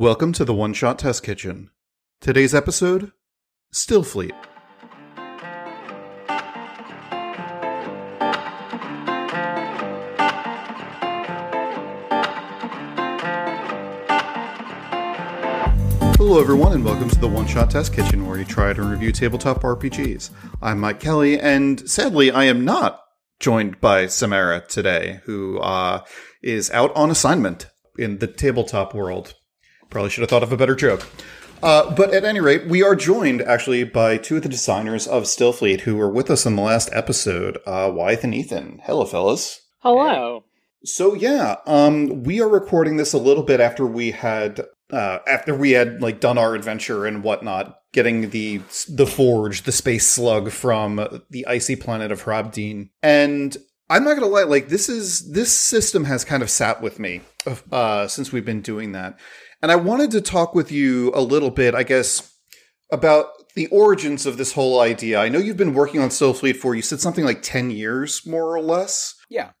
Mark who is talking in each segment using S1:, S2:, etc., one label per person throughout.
S1: Welcome to the One Shot Test Kitchen. Today's episode, Stillfleet. Hello everyone and welcome to the One Shot Test Kitchen, where you try to review tabletop RPGs. I'm Mike Kelly, and sadly I am not joined by Samara today, who is out on assignment in the tabletop world. Probably should have thought of a better joke. But at any rate, we are joined actually by two of the designers of Stillfleet who were with us in the last episode, Wyeth and Ethan. Hello, fellas.
S2: Hello.
S1: So yeah, we are recording this a little bit after we had done our adventure and whatnot, getting the Forge, the space slug from the icy planet of Hrabdin. And I'm not gonna lie, this system has kind of sat with me since we've been doing that. And I wanted to talk with you a little bit, I guess, about the origins of this whole idea. I know you've been working on Stillfleet for, you said something like 10 years, more or less?
S2: Yeah.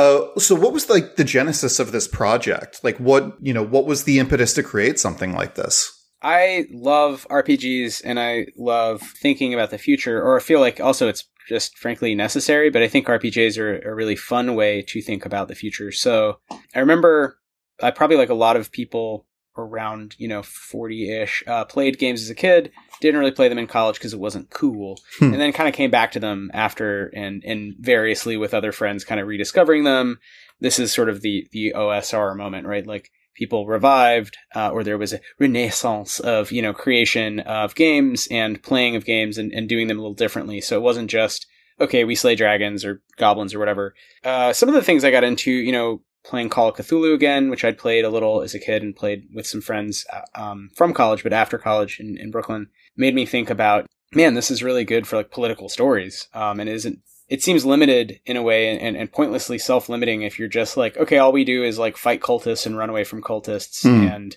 S1: So what was the genesis of this project? What was the impetus to create something like this?
S2: I love RPGs and I love thinking about the future, or I feel like also it's just frankly necessary, but I think RPGs are a really fun way to think about the future. So I remember I probably, like a lot of people around 40-ish, played games as a kid, didn't really play them in college because it wasn't cool, and then kind of came back to them after and variously with other friends kind of rediscovering them. This is sort of the OSR moment, right? Like people revived, or there was a renaissance of creation of games and playing of games and doing them a little differently. So it wasn't just, okay, we slay dragons or goblins or whatever. Some of the things I got into, playing Call of Cthulhu again, which I'd played a little as a kid and played with some friends from college, but after college in Brooklyn, made me think about, man, this is really good for political stories. And it seems limited in a way and pointlessly self-limiting if you're just okay, all we do is fight cultists and run away from cultists and,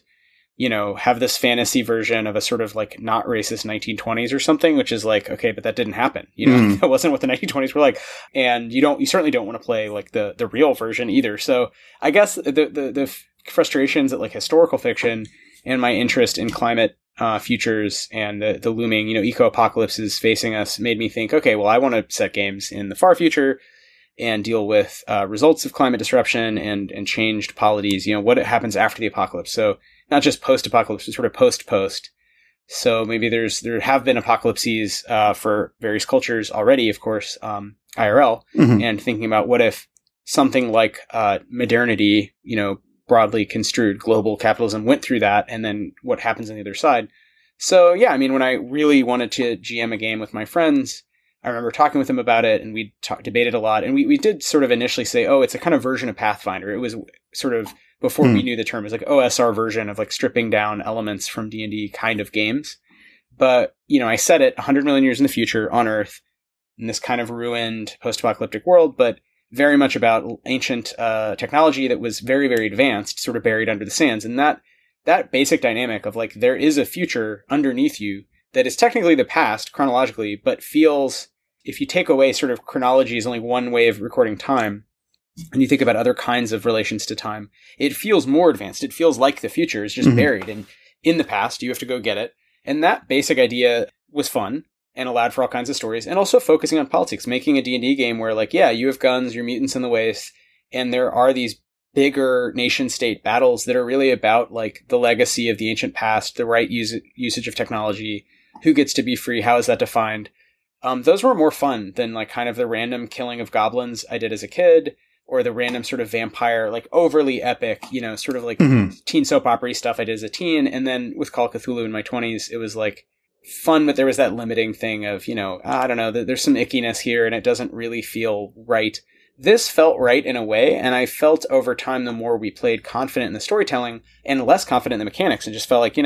S2: have this fantasy version of a sort of not racist 1920s or something, which is okay, but that didn't happen. That wasn't what the 1920s were like. And you certainly don't want to play the real version either. So I guess the frustrations at historical fiction and my interest in climate futures and the looming, eco-apocalypses facing us made me think, okay, well, I want to set games in the far future and deal with results of climate disruption and changed polities, what happens after the apocalypse. So not just post-apocalypse, but sort of post-post. So maybe there have been apocalypses for various cultures already, of course, IRL, and thinking about what if something like modernity, broadly construed global capitalism went through that, and then what happens on the other side. So yeah, when I really wanted to GM a game with my friends, I remember talking with them about it, and we debated a lot, and we did sort of initially say, oh, it's a kind of version of Pathfinder. It was sort of, before we knew the term, it was OSR version of stripping down elements from D&D kind of games. But, I set it 100 million years in the future on Earth, in this kind of ruined post-apocalyptic world, but very much about ancient technology that was very, very advanced, sort of buried under the sands. And that basic dynamic of there is a future underneath you that is technically the past chronologically, but feels, if you take away sort of chronology is only one way of recording time, and you think about other kinds of relations to time, it feels more advanced. It feels like the future is just buried. And in the past, you have to go get it. And that basic idea was fun and allowed for all kinds of stories. And also focusing on politics, making a D&D game where you have guns, you're mutants in the waste, and there are these bigger nation-state battles that are really about the legacy of the ancient past, the right usage of technology, who gets to be free, how is that defined? Those were more fun than kind of the random killing of goblins I did as a kid, or the random sort of vampire, overly epic, sort of teen soap opera stuff I did as a teen. And then with Call of Cthulhu in my 20s, it was fun, but there was that limiting thing of, I don't know, there's some ickiness here and it doesn't really feel right. This felt right in a way, and I felt over time the more we played confident in the storytelling and less confident in the mechanics, and just felt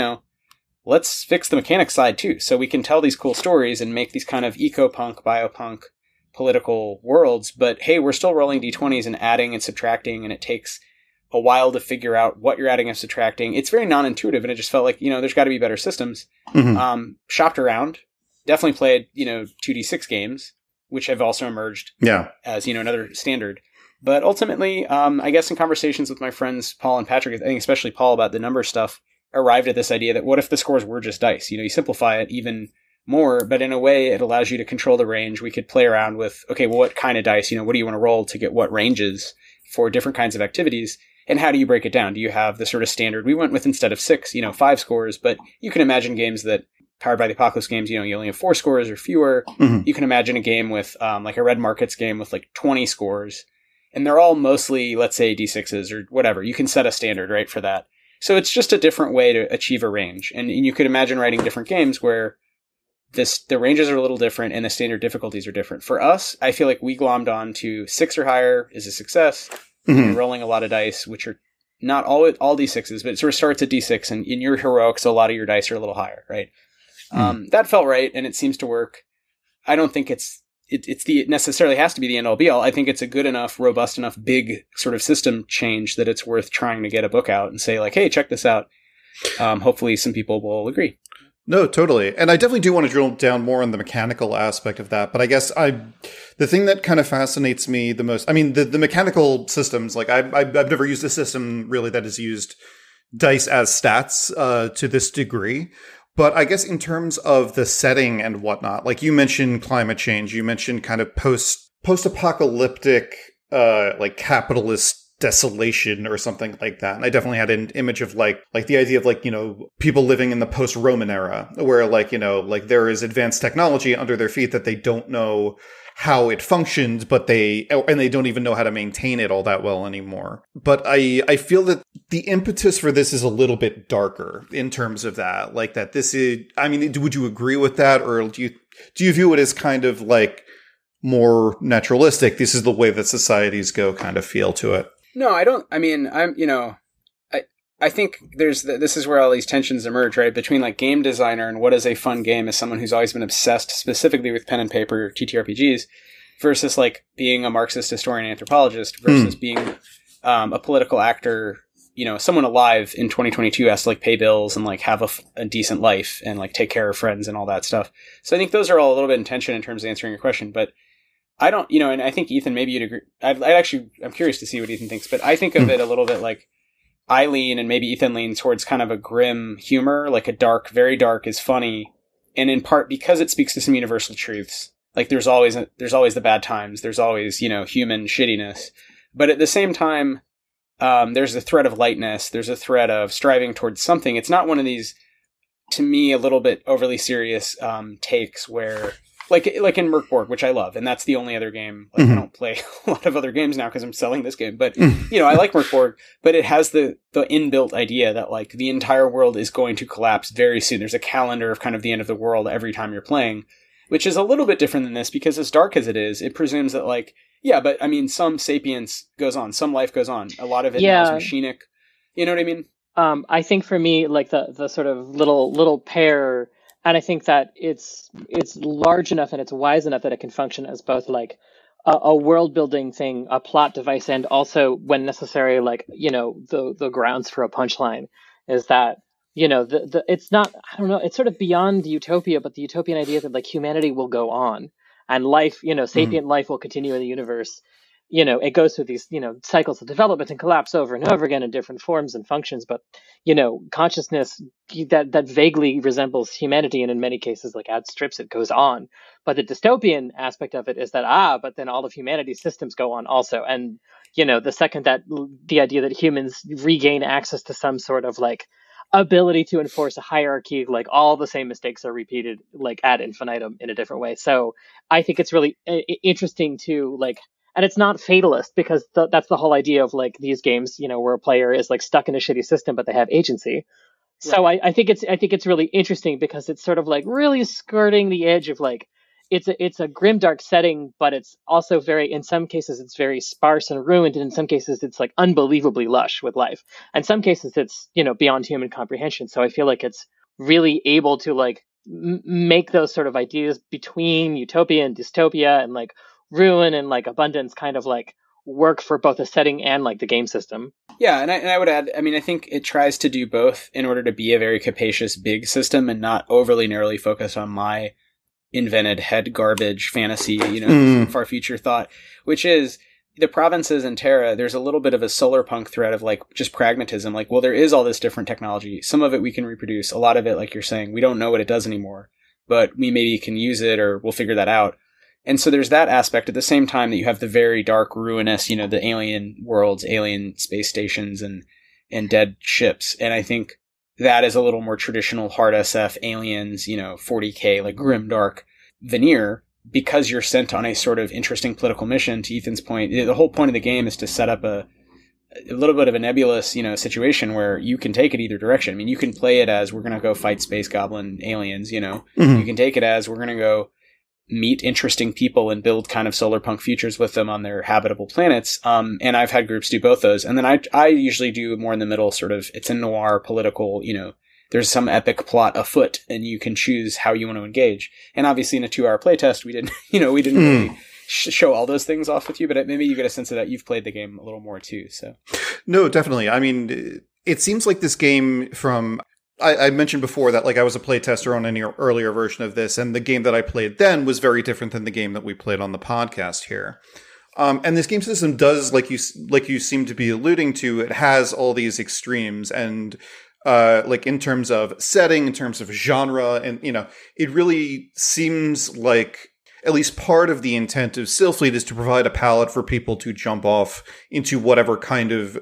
S2: let's fix the mechanics side too, so we can tell these cool stories and make these kind of eco-punk, biopunk, political worlds, but hey, we're still rolling d20s and adding and subtracting, and it takes a while to figure out what you're adding and subtracting. It's very non-intuitive, and it just felt there's got to be better systems. Shopped around, definitely played 2d6 games, which have also emerged as another standard. But ultimately, I guess in conversations with my friends Paul and Patrick, I think especially Paul about the number stuff, arrived at this idea that what if the scores were just dice? You simplify it even more, but in a way it allows you to control the range. We could play around with, okay, well, what kind of dice, what do you want to roll to get what ranges for different kinds of activities? And how do you break it down? Do you have the sort of standard we went with instead of 6, 5 scores, but you can imagine games that Powered by the Apocalypse games, you only have 4 scores or fewer. Mm-hmm. You can imagine a game with like a Red Markets game with like 20 scores, and they're all mostly, let's say, D6s or whatever. You can set a standard, right, for that. So it's just a different way to achieve a range. And you could imagine writing different games where the ranges are a little different and the standard difficulties are different. For us, I feel like we glommed on to 6 or higher is a success. Mm-hmm. You're rolling a lot of dice, which are not all D6s, but it sort of starts at D6, and in your heroic, so a lot of your dice are a little higher, right? That felt right, and it seems to work. I don't think it necessarily has to be the end all be all. I think it's a good enough, robust enough, big sort of system change that it's worth trying to get a book out and say like, hey, check this out. Hopefully some people will agree.
S1: No, totally. And I definitely do want to drill down more on the mechanical aspect of that. But I guess the thing that kind of fascinates me the most, I mean, the mechanical systems, like I've never used a system really that has used dice as stats to this degree. But I guess in terms of the setting and whatnot, like you mentioned climate change, you mentioned kind of post-apocalyptic, like capitalist desolation or something like that. And I definitely had an image of like the idea of like, people living in the post-Roman era where like, like there is advanced technology under their feet that they don't know how it functions, and they don't even know how to maintain it all that well anymore. But I feel that the impetus for this is a little bit darker in terms of that. Like that this is, I mean, would you agree with that? Or do you view it as kind of like more naturalistic? This is the way that societies go kind of feel to it.
S2: No, I don't. I mean, I think this is where all these tensions emerge, right? Between like game designer and what is a fun game as someone who's always been obsessed specifically with pen and paper TTRPGs versus like being a Marxist historian anthropologist versus being a political actor, someone alive in 2022 has to like pay bills and like have a decent life and like take care of friends and all that stuff. So I think those are all a little bit in tension in terms of answering your question, but I don't, and I think Ethan, maybe you'd agree. I'm curious to see what Ethan thinks, but I think of it a little bit like I lean, and maybe Ethan leans towards kind of a grim humor, like a dark, very dark is funny. And in part because it speaks to some universal truths. Like there's always the bad times. There's always, human shittiness. But at the same time, there's a thread of lightness. There's a thread of striving towards something. It's not one of these, to me, a little bit overly serious takes where, like in Merkborg, which I love, and that's the only other game. Like I don't play a lot of other games now because I'm selling this game, but I like Merkborg. But it has the inbuilt idea that like the entire world is going to collapse very soon. There's a calendar of kind of the end of the world every time you're playing, which is a little bit different than this because as dark as it is, it presumes that like but I mean some sapience goes on, some life goes on. A lot of it now is machinic. You know what I mean?
S3: I think for me, like the sort of little pair. And I think that it's large enough and it's wise enough that it can function as both like a world building thing, a plot device, and also when necessary, like, the grounds for a punchline is that, it's not, I don't know, it's sort of beyond the utopia, but the utopian idea that like humanity will go on and life, sapient life will continue in the universe. It goes through these, cycles of development and collapse over and over again in different forms and functions. But, consciousness that vaguely resembles humanity and in many cases like outstrips it goes on. But the dystopian aspect of it is that, but then all of humanity's systems go on also. And, the second that the idea that humans regain access to some sort of like ability to enforce a hierarchy, like all the same mistakes are repeated like ad infinitum in a different way. So I think it's really interesting to like, and it's not fatalist because that's the whole idea of like these games, where a player is like stuck in a shitty system, but they have agency. Right. So I think it's really interesting because it's sort of like really skirting the edge of like, it's a grimdark setting, but it's also in some cases it's very sparse and ruined. And in some cases it's like unbelievably lush with life. In some cases it's, beyond human comprehension. So I feel like it's really able to like make those sort of ideas between utopia and dystopia and like ruin and like abundance kind of like work for both the setting and like the game system.
S2: Yeah, and I would add, I mean, I think it tries to do both in order to be a very capacious big system and not overly narrowly focused on my invented head garbage fantasy, far future thought, which is the provinces in Terra, there's a little bit of a solar punk thread of like just pragmatism. Like, well, there is all this different technology. Some of it we can reproduce. A lot of it, like you're saying, we don't know what it does anymore, but we maybe can use it or we'll figure that out. And so there's that aspect at the same time that you have the very dark, ruinous, the alien worlds, alien space stations and dead ships. And I think that is a little more traditional hard SF aliens, 40K, like grim dark veneer, because you're sent on a sort of interesting political mission. To Ethan's point, the whole point of the game is to set up a little bit of a nebulous, situation where you can take it either direction. I mean, you can play it as we're going to go fight space goblin aliens,
S1: Mm-hmm.
S2: You can take it as we're going to go meet interesting people and build kind of solar punk futures with them on their habitable planets. And I've had groups do both those. And then I usually do more in the middle, sort of, it's a noir political, there's some epic plot afoot and you can choose how you want to engage. And obviously in a 2-hour playtest, we didn't really show all those things off with you, but maybe you get a sense of that. You've played the game a little more too. So
S1: no, definitely. I mean, it seems like this game I mentioned before that like I was a playtester on an earlier version of this, and the game that I played then was very different than the game that we played on the podcast here. And this game system does, like you seem to be alluding to, it has all these extremes, and like in terms of setting, in terms of genre, and it really seems like at least part of the intent of Stillfleet is to provide a palette for people to jump off into whatever kind of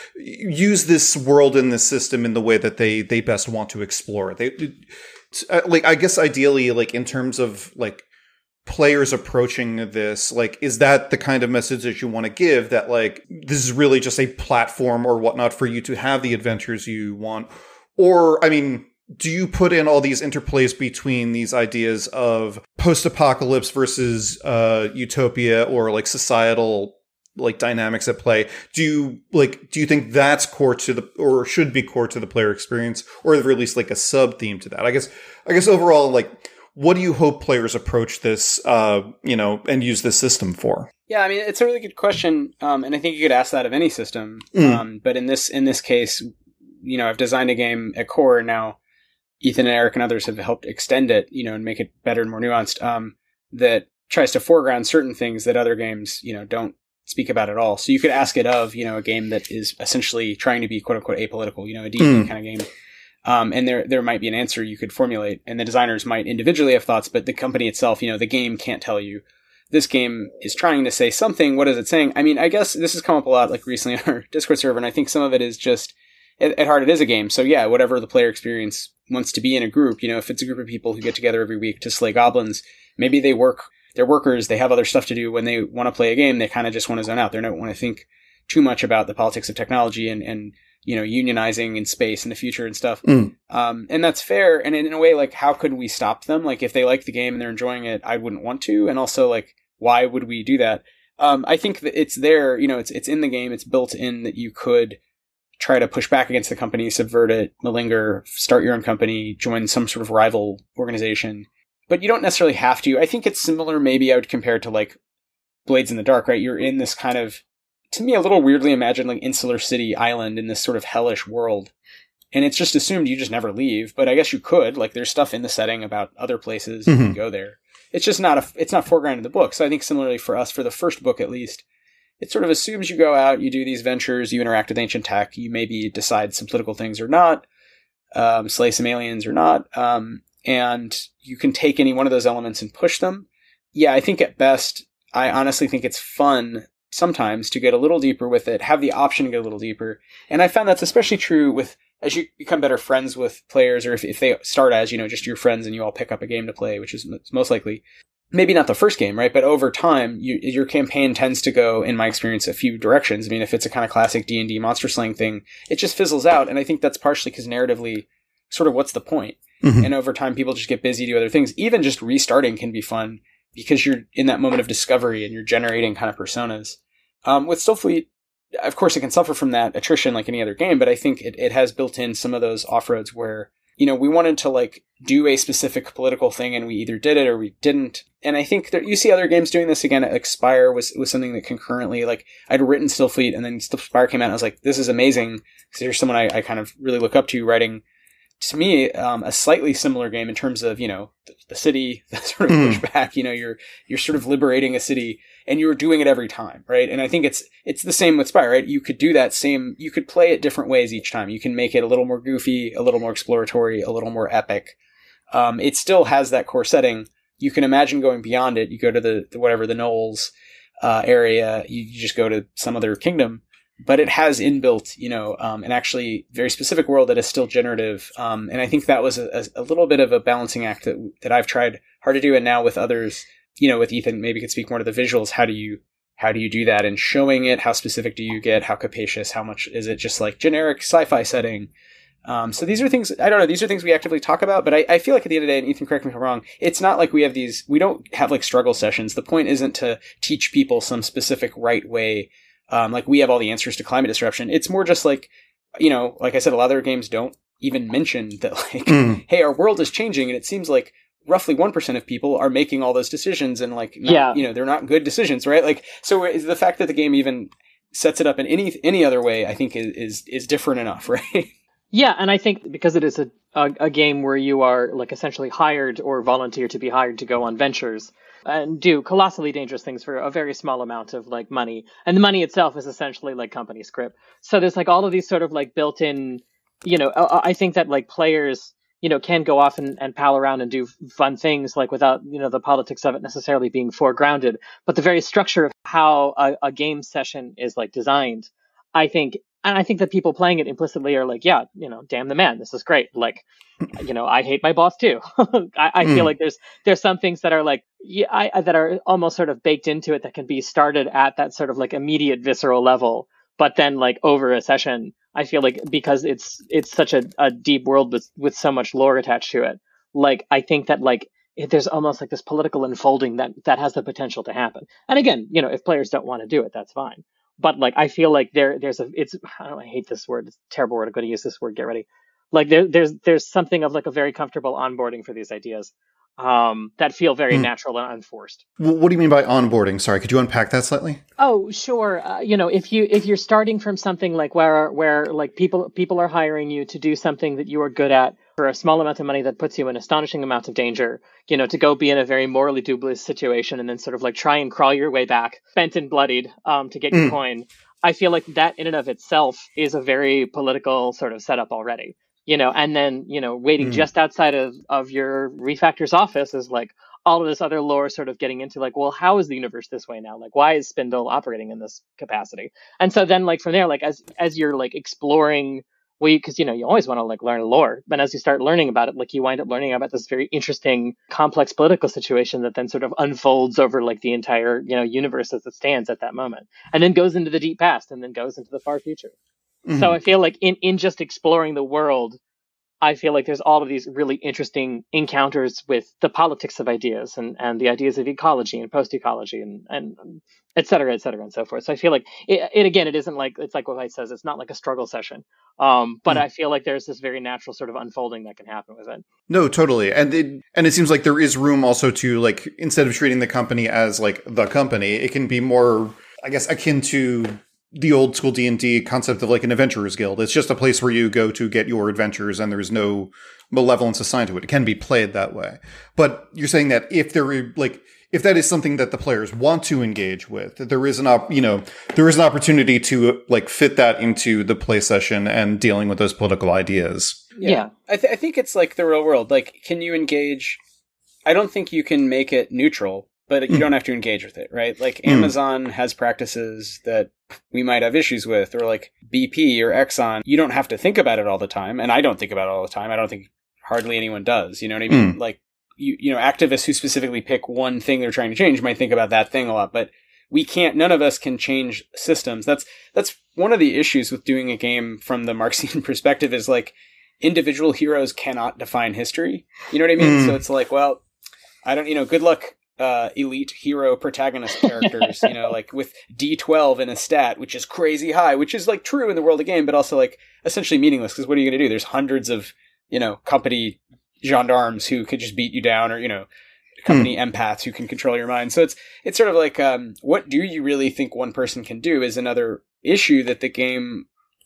S1: use this world and this system in the way that they best want to explore it. Like, I guess ideally, like in terms of like players approaching this, like, is that the kind of message that you want to give, that like this is really just a platform or whatnot for you to have the adventures you want? Or, I mean, do you put in all these interplays between these ideas of post-apocalypse versus utopia, or like societal like dynamics at play? Do you think that's core to or should be core to the player experience, or at least like a sub theme to that? I guess overall, like, what do you hope players approach this, and use this system for?
S2: Yeah, I mean, it's a really good question, and I think you could ask that of any system. But in this case, I've designed a game at core now. Ethan and Eric and others have helped extend it, and make it better and more nuanced, that tries to foreground certain things that other games, don't speak about at all. So you could ask it of, a game that is essentially trying to be quote unquote apolitical, a D&D kind of game. And there might be an answer you could formulate, and the designers might individually have thoughts, but the company itself, the game can't tell you. This game is trying to say something. What is it saying? I mean, I guess this has come up a lot, like recently on our Discord server, and I think some of it is just, at heart, it is a game. So yeah, whatever the player experience wants to be in a group, if it's a group of people who get together every week to slay goblins, maybe they're workers, they have other stuff to do. When they want to play a game, they kind of just want to zone out. They don't want to think too much about the politics of technology and unionizing in space in the future and stuff. And that's fair. And in a way, like, how could we stop them? Like, if they like the game and they're enjoying it, I wouldn't want to. And also, like, why would we do that? I think that it's there, it's in the game, it's built in that you could try to push back against the company, subvert it, malinger, start your own company, join some sort of rival organization. But you don't necessarily have to. I think it's similar, maybe I would compare it to like Blades in the Dark, right? You're in this kind of, to me, a little weirdly imagined like insular city island in this sort of hellish world. And it's just assumed you just never leave. But I guess you could. Like, there's stuff in the setting about other places you can go there. It's just it's not foregrounded in the book. So I think similarly for us, for the first book at least, it sort of assumes you go out, you do these ventures, you interact with ancient tech, you maybe decide some political things or not, slay some aliens or not, and you can take any one of those elements and push them. Yeah, I think at best, I honestly think it's fun sometimes to get a little deeper with it, have the option to get a little deeper. And I found that's especially true as you become better friends with players, or if they start as, just your friends and you all pick up a game to play, which is most likely. Maybe not the first game, right? But over time, your campaign tends to go, in my experience, a few directions. I mean, if it's a kind of classic D&D monster slaying thing, it just fizzles out. And I think that's partially because narratively, sort of what's the point? And over time, people just get busy, do other things. Even just restarting can be fun because you're in that moment of discovery and you're generating kind of personas. With Stillfleet, of course, it can suffer from that attrition like any other game, but I think it has built in some of those off-roads where, we wanted to like do a specific political thing and we either did it or we didn't. And I think that you see other games doing this again. Expire was something that concurrently, like, I'd written Stillfleet and then Expire came out and I was like, this is amazing. Because there's someone I kind of really look up to writing to me, a slightly similar game in terms of, the city, that sort of pushback, you're sort of liberating a city and you're doing it every time, right? And I think it's the same with Spire, right? You could do that you could play it different ways each time. You can make it a little more goofy, a little more exploratory, a little more epic. It still has that core setting. You can imagine going beyond it. You go to the Knolls area, you just go to some other kingdom, but it has inbuilt, an actually very specific world that is still generative. And I think that was a little bit of a balancing act that I've tried hard to do. And now with others, with Ethan, maybe could speak more to the visuals. How do you do that? And showing it, how specific do you get? How capacious? How much is it just like generic sci-fi setting? So these are things, I don't know, these are things we actively talk about, but I feel like at the end of the day, and Ethan, correct me if I'm wrong, it's not like we don't have like struggle sessions. The point isn't to teach people some specific right way. Like we have all the answers to climate disruption. It's more just like, like I said, a lot of their games don't even mention that like, hey, our world is changing. And it seems like roughly 1% of people are making all those decisions and like, they're not good decisions, right? Like, so the fact that the game even sets it up in any other way, I think is different enough, right?
S3: Yeah, and I think because it is a game where you are like essentially hired or volunteer to be hired to go on ventures and do colossally dangerous things for a very small amount of like money, and the money itself is essentially like company script. So there's like all of these sort of like built-in, I think that like players, can go off and pal around and do fun things like without, the politics of it necessarily being foregrounded, but the very structure of how a game session is like designed, I think. And I think that people playing it implicitly are like, yeah, damn the man, this is great. Like, I hate my boss too. I feel like there's some things that are like, that are almost sort of baked into it that can be started at that sort of like immediate visceral level. But then like over a session, I feel like because it's such a deep world with so much lore attached to it, like, I think that like, there's almost like this political unfolding that has the potential to happen. And again, if players don't want to do it, that's fine. But like, I feel like I hate this word. It's a terrible word. I'm going to use this word. Get ready. Like there's something of like a very comfortable onboarding for these ideas that feel very natural and unforced.
S1: What do you mean by onboarding? Sorry, could you unpack that slightly?
S3: Oh, sure. If you're starting from something like where like people are hiring you to do something that you are good at for a small amount of money that puts you in astonishing amounts of danger, to go be in a very morally dubious situation and then sort of like try and crawl your way back, spent and bloodied, to get your coin. I feel like that in and of itself is a very political sort of setup already. And then, waiting just outside of your refactor's office is like all of this other lore sort of getting into like, well, how is the universe this way now? Like, why is Spindle operating in this capacity? And so then like from there, like as you're like exploring, because you always want to like learn lore, but as you start learning about it, like you wind up learning about this very interesting, complex political situation that then sort of unfolds over like the entire universe as it stands at that moment, and then goes into the deep past, and then goes into the far future. So I feel like in just exploring the world, I feel like there's all of these really interesting encounters with the politics of ideas and the ideas of ecology and post-ecology and et cetera, and so forth. So I feel like it isn't like, it's like what White says, it's not like a struggle session. But I feel like there's this very natural sort of unfolding that can happen with it.
S1: No, totally. And it seems like there is room also to like, instead of treating the company as like the company, it can be more, I guess, akin to the old school D&D concept of like an adventurer's guild. It's just a place where you go to get your adventures and there's no malevolence assigned to it. It can be played that way. But you're saying that if that is something that the players want to engage with, there is an opportunity to like fit that into the play session and dealing with those political ideas.
S3: Yeah.
S2: I think it's like the real world. Like, can you engage? I don't think you can make it neutral, but you don't have to engage with it, right? Like Amazon has practices that we might have issues with, or like BP or Exxon. You don't have to think about it all the time. And I don't think about it all the time. I don't think hardly anyone does. You know what I mean? Like, activists who specifically pick one thing they're trying to change might think about that thing a lot, but none of us can change systems. That's one of the issues with doing a game from the Marxian perspective is like individual heroes cannot define history. You know what I mean? So it's like, well, I don't, good luck. Elite hero protagonist characters, like with D12 in a stat, which is crazy high, which is like true in the world of game, but also like essentially meaningless because what are you going to do? There's hundreds of, company gendarmes who could just beat you down, or, company empaths who can control your mind. So it's sort of like, what do you really think one person can do is another issue that the game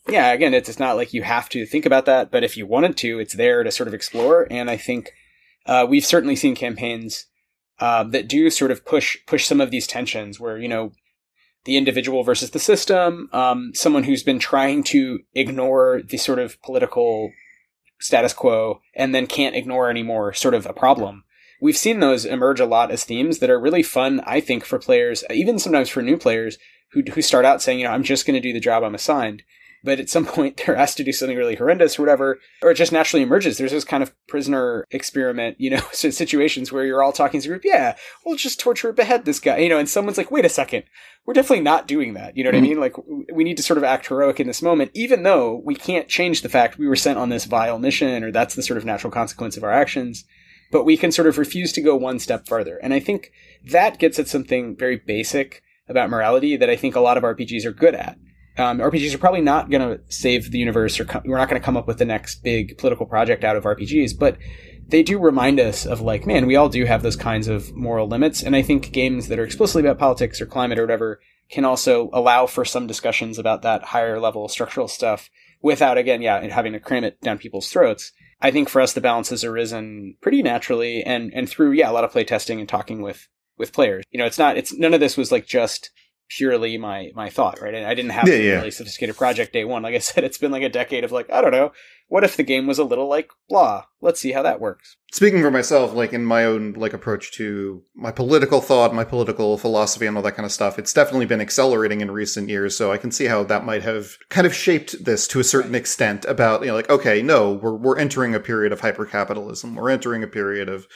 S2: yeah, again, it's not like you have to think about that, but if you wanted to, it's there to sort of explore. And I think we've certainly seen campaigns that do sort of push some of these tensions where, the individual versus the system, someone who's been trying to ignore the sort of political status quo and then can't ignore anymore, sort of a problem. We've seen those emerge a lot as themes that are really fun, I think, for players, even sometimes for new players who start out saying, I'm just going to do the job I'm assigned. But at some point, they're asked to do something really horrendous or whatever, or it just naturally emerges. There's this kind of prisoner experiment, situations where you're all talking as a group. Yeah, we'll just torture or behead this guy, and someone's like, wait a second, we're definitely not doing that. You know what I mean? Like, we need to sort of act heroic in this moment, even though we can't change the fact we were sent on this vile mission, or that's the sort of natural consequence of our actions. But we can sort of refuse to go one step further. And I think that gets at something very basic about morality that I think a lot of RPGs are good at. RPGs are probably not going to save the universe, or we're not going to come up with the next big political project out of RPGs, but they do remind us of like, man, we all do have those kinds of moral limits. And I think games that are explicitly about politics or climate or whatever can also allow for some discussions about that higher level structural stuff without, again, having to cram it down people's throats. I think for us, the balance has arisen pretty naturally and through, a lot of play testing and talking with players. It's none of this was like just purely my thought, right? And I didn't have a really sophisticated project day one. Like I said, it's been like a decade of like, I don't know, what if the game was a little like blah? Let's see how that works.
S1: Speaking for myself, like in my own like approach to my political thought, my political philosophy and all that kind of stuff, it's definitely been accelerating in recent years. So I can see how that might have kind of shaped this to a certain extent about, like, okay, no, we're entering a period of hypercapitalism. We're entering a period of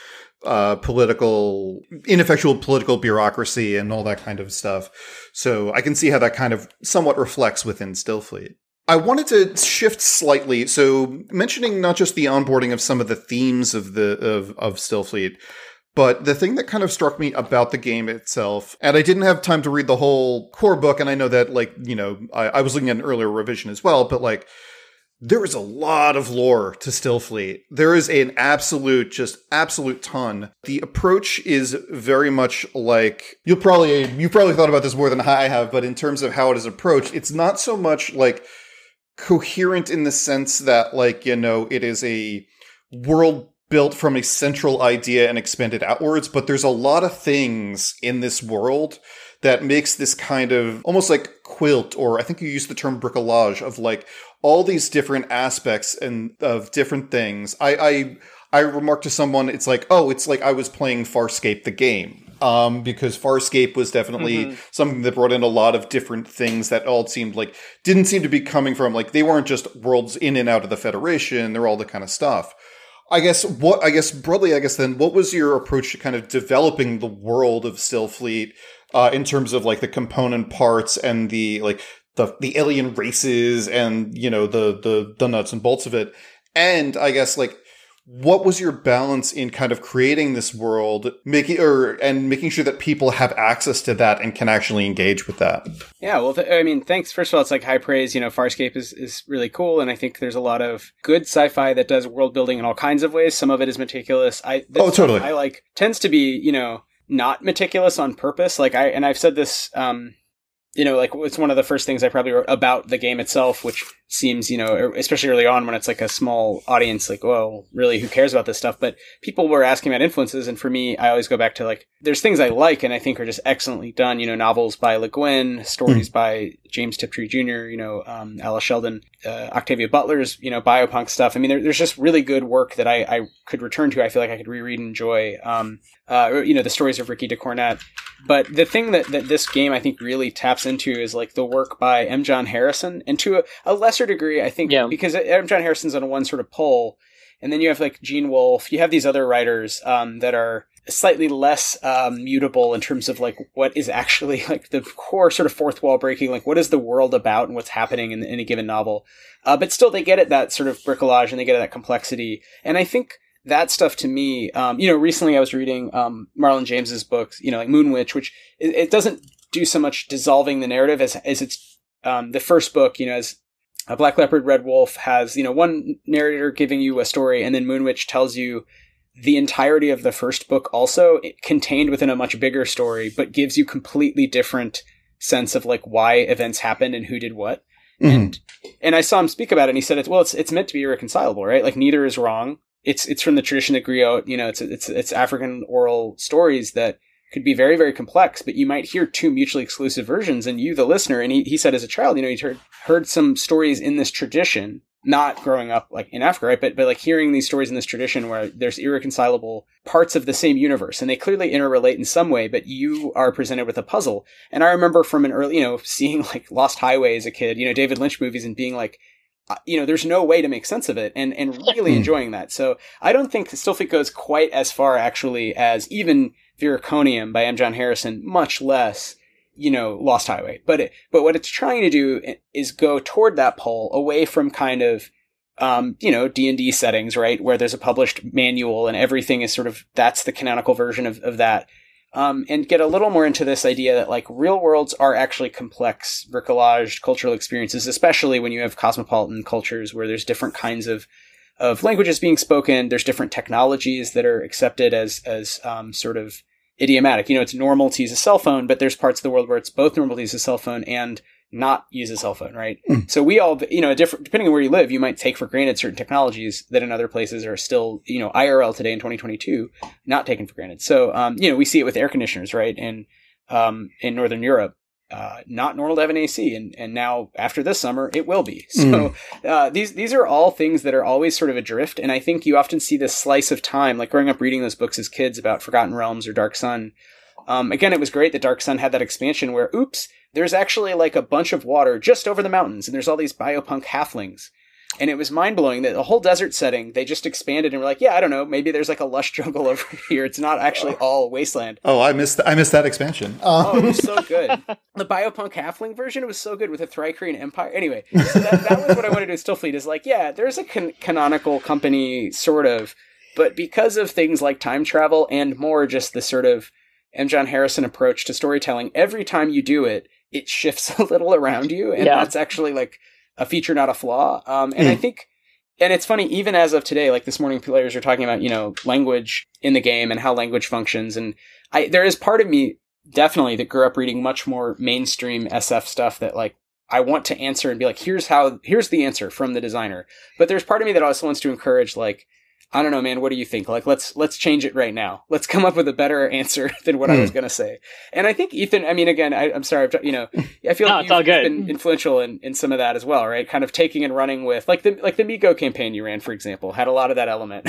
S1: ineffectual political bureaucracy and all that kind of stuff. So I can see how that kind of somewhat reflects within Stillfleet. I wanted to shift slightly. So mentioning not just the onboarding of some of the themes of Stillfleet, but the thing that kind of struck me about the game itself, and I didn't have time to read the whole core book, and I know that I was looking at an earlier revision as well, but like, there is a lot of lore to Stillfleet. There is an absolute ton. The approach is very much like, you probably thought about this more than I have, but in terms of how it is approached, it's not so much like coherent in the sense that like, it is a world built from a central idea and expanded outwards, but there's a lot of things in this world that makes this kind of almost like quilt, or I think you used the term bricolage, of like all these different aspects and of different things. I remarked to someone, it's like I was playing Farscape the game. Because Farscape was definitely something that brought in a lot of different things that all didn't seem to be coming from, like, they weren't just worlds in and out of the Federation, they're all the kind of stuff. Broadly, then, what was your approach to kind of developing the world of Stillfleet, in terms of like the component parts and the alien races and, the nuts and bolts of it? And I guess what was your balance in kind of creating this world, making sure that people have access to that and can actually engage with that?
S2: Yeah, well, thanks. First of all, it's like high praise. Farscape is really cool, and I think there's a lot of good sci-fi that does world building in all kinds of ways. Some of it is meticulous.
S1: Totally.
S2: I like tends to be not meticulous on purpose. I've said this. It's one of the first things I probably wrote about the game itself, which seems, especially early on when it's like a small audience, like, well, really, who cares about this stuff? But people were asking about influences. And for me, I always go back to there's things I like and I think are just excellently done. Novels by Le Guin, stories by James Tiptree Jr., Alice Sheldon, Octavia Butler's, biopunk stuff. There's just really good work that I could return to. I feel like I could reread and enjoy, the stories of Ricky DeCornette. But the thing that this game, I think, really taps into is the work by M. John Harrison, and to a lesser degree, I think, because M. John Harrison's on one sort of pole, and then you have Gene Wolfe, you have these other writers that are slightly less mutable in terms of what is actually the core sort of fourth wall breaking, what is the world about and what's happening in a given novel. But still, they get at that sort of bricolage and they get at that complexity, and I think that stuff to me, recently I was reading Marlon James's books, Moonwitch, which it doesn't do so much dissolving the narrative as it's the first book, as Black Leopard, Red Wolf has, one narrator giving you a story, and then Moonwitch tells you the entirety of the first book also contained within a much bigger story, but gives you completely different sense of why events happened and who did what. And I saw him speak about it, and he said, it's meant to be irreconcilable, right? Like, neither is wrong. It's from the tradition of griot, it's African oral stories that could be very, very complex, but you might hear two mutually exclusive versions, and you, the listener, and he said as a child, he heard some stories in this tradition, not growing up like in Africa, right? But like hearing these stories in this tradition where there's irreconcilable parts of the same universe, and they clearly interrelate in some way, but you are presented with a puzzle. And I remember from an early, seeing like Lost Highway as a kid, David Lynch movies, and being like, there's no way to make sense of it, and really enjoying that. So I don't think Stillfleet goes quite as far actually as even Viraconium by M. John Harrison, much less, Lost Highway. But what it's trying to do is go toward that pole, away from kind of, D&D settings, right? Where there's a published manual and everything is sort of, that's the canonical version of that. And get a little more into this idea that like real worlds are actually complex, bricolaged cultural experiences, especially when you have cosmopolitan cultures where there's different kinds of languages being spoken. There's different technologies that are accepted as sort of idiomatic. It's normal to use a cell phone, but there's parts of the world where it's both normal to use a cell phone and not use a cell phone, right? So we all, depending on where you live, you might take for granted certain technologies that in other places are still, IRL today in 2022, not taken for granted. So, we see it with air conditioners, right? And in Northern Europe, not normal to have an AC, and now after this summer, it will be. So these are all things that are always sort of adrift, and I think you often see this slice of time, like growing up reading those books as kids about Forgotten Realms or Dark Sun. Again, it was great that Dark Sun had that expansion where, there's actually like a bunch of water just over the mountains, and there's all these biopunk halflings. And it was mind-blowing that the whole desert setting, they just expanded and were like, yeah, I don't know, maybe there's like a lush jungle over here. It's not actually all wasteland.
S1: Oh, I missed that expansion.
S2: Oh, it was so good. The biopunk halfling version was so good with the Thri-Kreen Empire. Anyway, so that was what I wanted to do with Stillfleet, is like, yeah, there's a canonical company, sort of, but because of things like time travel and more just the sort of M. John Harrison approach to storytelling, every time you do it, it shifts a little around you, and that's actually like a feature, not a flaw. And I think, and it's funny, even as of today, like this morning, players are talking about, language in the game and how language functions. And there is part of me definitely that grew up reading much more mainstream SF stuff that like, I want to answer and be like, here's the answer from the designer. But there's part of me that also wants to encourage, like, I don't know, man, what do you think? Like, let's change it right now. Let's come up with a better answer than what I was going to say. And I think Ethan, I mean, again, I'm sorry, I feel like you've been influential in some of that as well, right? Kind of taking and running with, like the Migo campaign you ran, for example, had a lot of that element,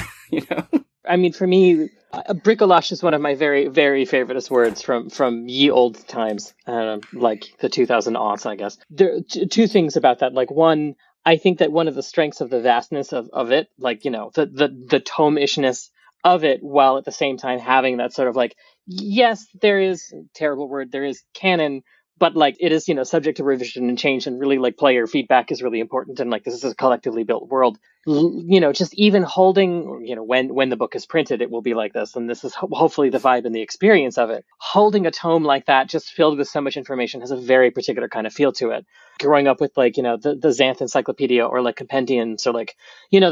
S3: I mean, for me, bricolage is one of my very, very favoriteest words from ye old times, like the 2000 aughts, I guess. There are two things about that. Like, one, I think that one of the strengths of the vastness of it, like, the tome-ishness of it, while at the same time having that sort of like, yes, there is, terrible word, there is canon, but like it is, subject to revision and change, and really like player feedback is really important. And like, this is a collectively built world, just even holding, when the book is printed, it will be like this. And this is hopefully the vibe and the experience of it. Holding a tome like that, just filled with so much information, has a very particular kind of feel to it. Growing up with like, the Xanth Encyclopedia, or like compendiums, or like,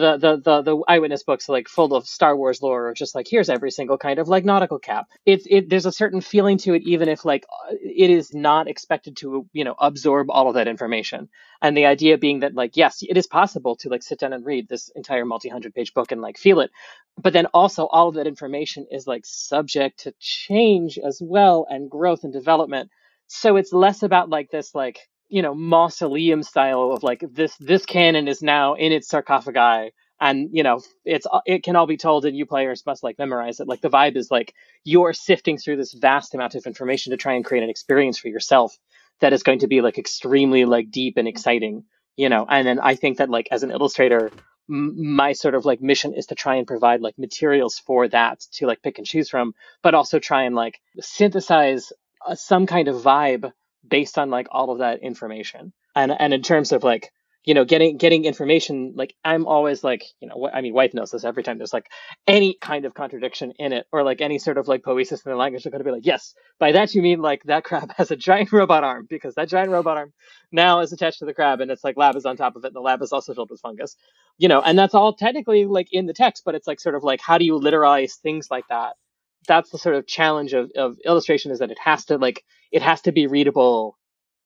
S3: the eyewitness books, like full of Star Wars lore, or just like, here's every single kind of like nautical cap. There's a certain feeling to it, even if like it is not expected to, absorb all of that information. And the idea being that like, yes, it is possible to like sit down and read this entire multi-100-page book and like feel it. But then also all of that information is like subject to change as well, and growth and development. So it's less about like this, like, mausoleum style of like this canon is now in its sarcophagi, and it can all be told, and you players must like memorize it. Like, the vibe is like you're sifting through this vast amount of information to try and create an experience for yourself that is going to be like extremely like deep and exciting, and then I think that like as an illustrator, my sort of like mission is to try and provide like materials for that to like pick and choose from, but also try and like synthesize some kind of vibe based on like all of that information. And in terms of like, getting information, like I'm always like, wife knows this, every time there's like any kind of contradiction in it, or like any sort of like poesis in the language, they're going to be like, yes, by that you mean like that crab has a giant robot arm, because that giant robot arm now is attached to the crab, and it's like lab is on top of it, and the lab is also filled with fungus, and that's all technically like in the text, but it's like sort of like, how do you literalize things like that? That's the sort of challenge of illustration, is that it has to be readable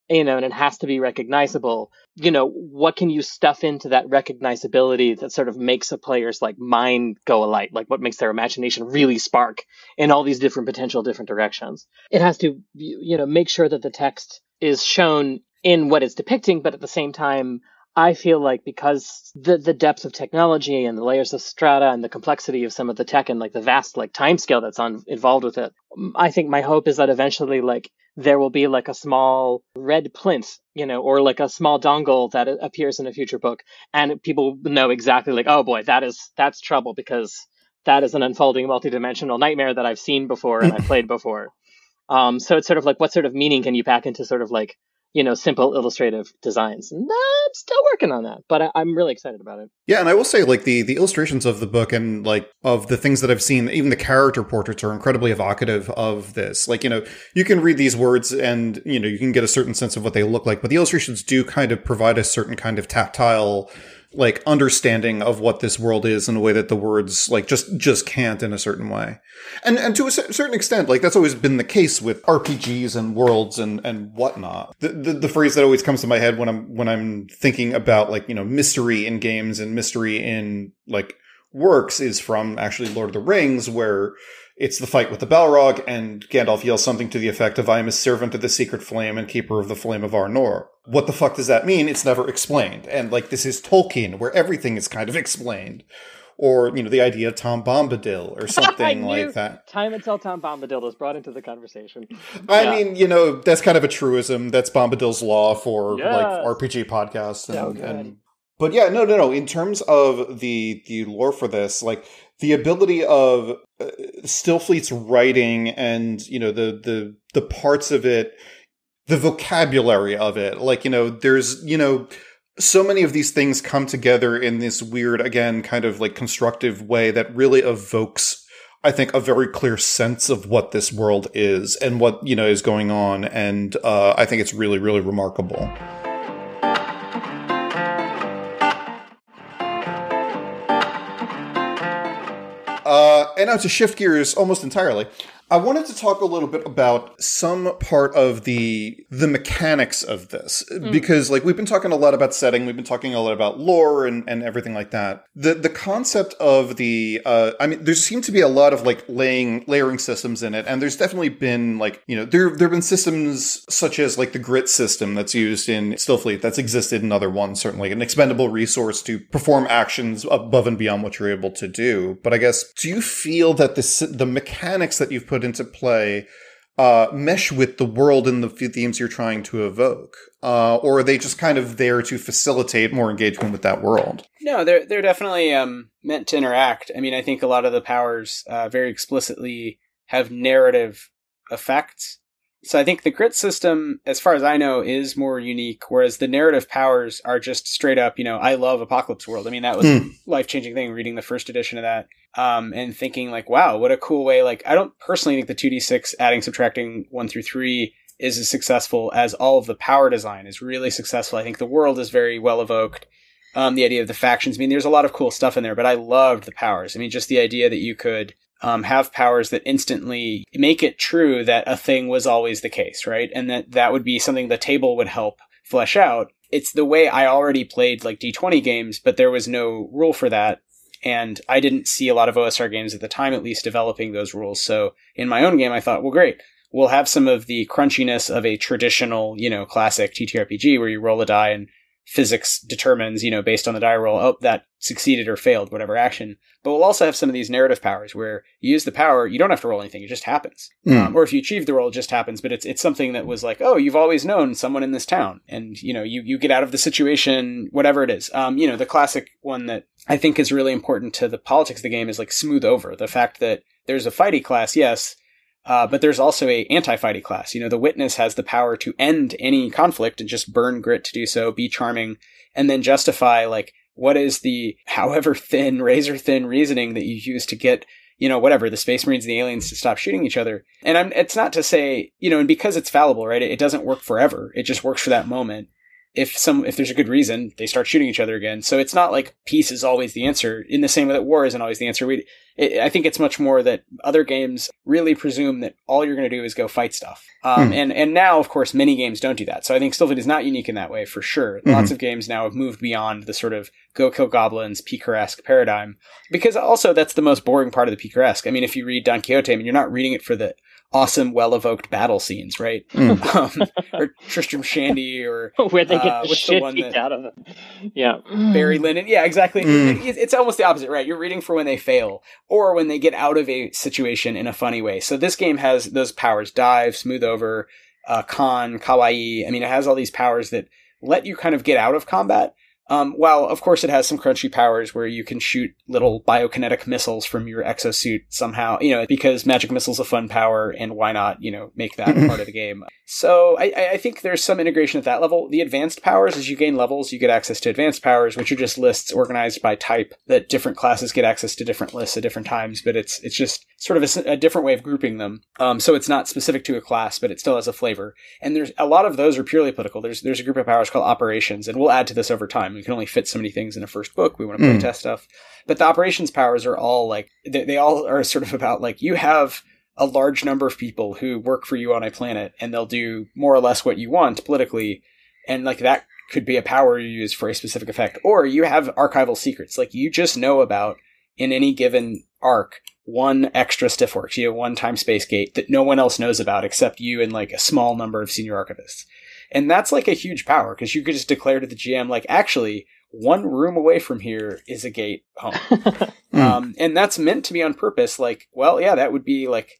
S3: and it has to be recognizable. What can you stuff into that recognizability that sort of makes a player's like mind go alight, like what makes their imagination really spark in all these different potential different directions. It has to, make sure that the text is shown in what it's depicting, but at the same time, I feel like because the depth of technology and the layers of strata and the complexity of some of the tech and like the vast like time scale that's involved with it, I think my hope is that eventually like there will be like a small red plinth, or like a small dongle that appears in a future book, and people know exactly like, oh boy, that's trouble, because that is an unfolding multidimensional nightmare that I've seen before and I've played before. So it's sort of like, what sort of meaning can you pack into sort of like, simple illustrative designs? And I'm still working on that, but I'm really excited about it.
S1: Yeah, and I will say, like, the illustrations of the book and, like, of the things that I've seen, even the character portraits are incredibly evocative of this. Like, you can read these words and, you can get a certain sense of what they look like, but the illustrations do kind of provide a certain kind of tactile, like, understanding of what this world is in a way that the words, like, just can't in a certain way. And to a certain extent, like, that's always been the case with RPGs and worlds and whatnot. The phrase that always comes to my head when I'm thinking about, like, mystery in games and mystery in, like, works is from actually Lord of the Rings, where it's the fight with the Balrog, and Gandalf yells something to the effect of, "I am a servant of the secret flame and keeper of the flame of Arnor." What the fuck does that mean? It's never explained. And, like, this is Tolkien, where everything is kind of explained. Or, the idea of Tom Bombadil or something like that.
S3: Time until Tom Bombadil was brought into the conversation.
S1: I mean, that's kind of a truism. That's Bombadil's law for, like, RPG podcasts. But yeah, no. In terms of the lore for this, like, the ability of Stillfleet's writing and, the parts of it, the vocabulary of it, like, there's, so many of these things come together in this weird, again, kind of like constructive way that really evokes, I think, a very clear sense of what this world is and what, is going on. And I think it's really, really remarkable. And now to shift gears almost entirely, I wanted to talk a little bit about some part of the mechanics of this, because, like, we've been talking a lot about setting, we've been talking a lot about lore and everything like that. The concept of there seem to be a lot of, like, layering systems in it, and there's definitely been, like, there have been systems such as, like, the grit system that's used in Stillfleet that's existed in other ones, certainly, an expendable resource to perform actions above and beyond what you're able to do. But I guess, do you feel that the mechanics that you've put into play mesh with the world and the themes you're trying to evoke? Or are they just kind of there to facilitate more engagement with that world?
S2: No, they're definitely meant to interact. I mean, I think a lot of the powers very explicitly have narrative effects. So I think the grit system, as far as I know, is more unique, whereas the narrative powers are just straight up, I love Apocalypse World. I mean, that was a life-changing thing, reading the first edition of that, and thinking, like, wow, what a cool way. Like, I don't personally think the 2d6 adding, subtracting 1 through 3 is as successful as all of the power design is really successful. I think the world is very well evoked. The idea of the factions, I mean, there's a lot of cool stuff in there, but I loved the powers. I mean, just the idea that you could have powers that instantly make it true that a thing was always the case, right? And that would be something the table would help flesh out. It's the way I already played, like, D20 games, but there was no rule for that. And I didn't see a lot of OSR games at the time, at least, developing those rules. So in my own game, I thought, well, great. We'll have some of the crunchiness of a traditional, classic TTRPG where you roll a die and physics determines, based on the die roll, oh, that succeeded or failed, whatever action. But we'll also have some of these narrative powers where you use the power, you don't have to roll anything, it just happens. Or if you achieve the roll, it just happens, but it's something that was like, oh, you've always known someone in this town, and, you get out of the situation, whatever it is. The classic one that I think is really important to the politics of the game is, like, smooth over. The fact that there's a fighty class, yes, but there's also a anti-fighty class. The witness has the power to end any conflict and just burn grit to do so, be charming, and then justify, like, what is the however thin, razor thin reasoning that you use to get, whatever, the Space Marines and the aliens to stop shooting each other. And it's not to say, and because it's fallible, right? It doesn't work forever. It just works for that moment. if there's a good reason, they start shooting each other again. So it's not like peace is always the answer, in the same way that war isn't always the answer. I think it's much more that other games really presume that all you're going to do is go fight stuff. And now, of course, many games don't do that. So I think Stillfleet is not unique in that way, for sure. Lots of games now have moved beyond the sort of go kill goblins, Picaresque paradigm, because also that's the most boring part of the Picaresque. I mean, if you read Don Quixote, I mean, you're not reading it for the awesome, well-evoked battle scenes, right? Or Tristram Shandy, or
S3: where they get the shit kicked out of them. Yeah,
S2: Barry Lyndon. Yeah, exactly. It's almost the opposite, right? You're reading for when they fail or when they get out of a situation in a funny way. So this game has those powers: dive, smooth over, con, kawaii. I mean, it has all these powers that let you kind of get out of combat. While, of course, it has some crunchy powers where you can shoot little biokinetic missiles from your exosuit somehow, because magic missile's a fun power, and why not, make that part of the game. So I think there's some integration at that level. The advanced powers, as you gain levels, you get access to advanced powers, which are just lists organized by type that different classes get access to different lists at different times, but it's just sort of a different way of grouping them. So it's not specific to a class, but it still has a flavor. And there's a lot of those are purely political. There's a group of powers called operations, and we'll add to this over time. We can only fit so many things in a first book. We want to play test stuff. But the operations powers are all like, they all are sort of about like, you have a large number of people who work for you on a planet, and they'll do more or less what you want politically. And like that could be a power you use for a specific effect. Or you have archival secrets. Like you just know about, in any given arc, one extra Stiffworks, one time space gate that no one else knows about except you and like a small number of senior archivists. And that's like a huge power, because you could just declare to the GM, like, actually, one room away from here is a gate home. And that's meant to be on purpose. Like, well, yeah, that would be like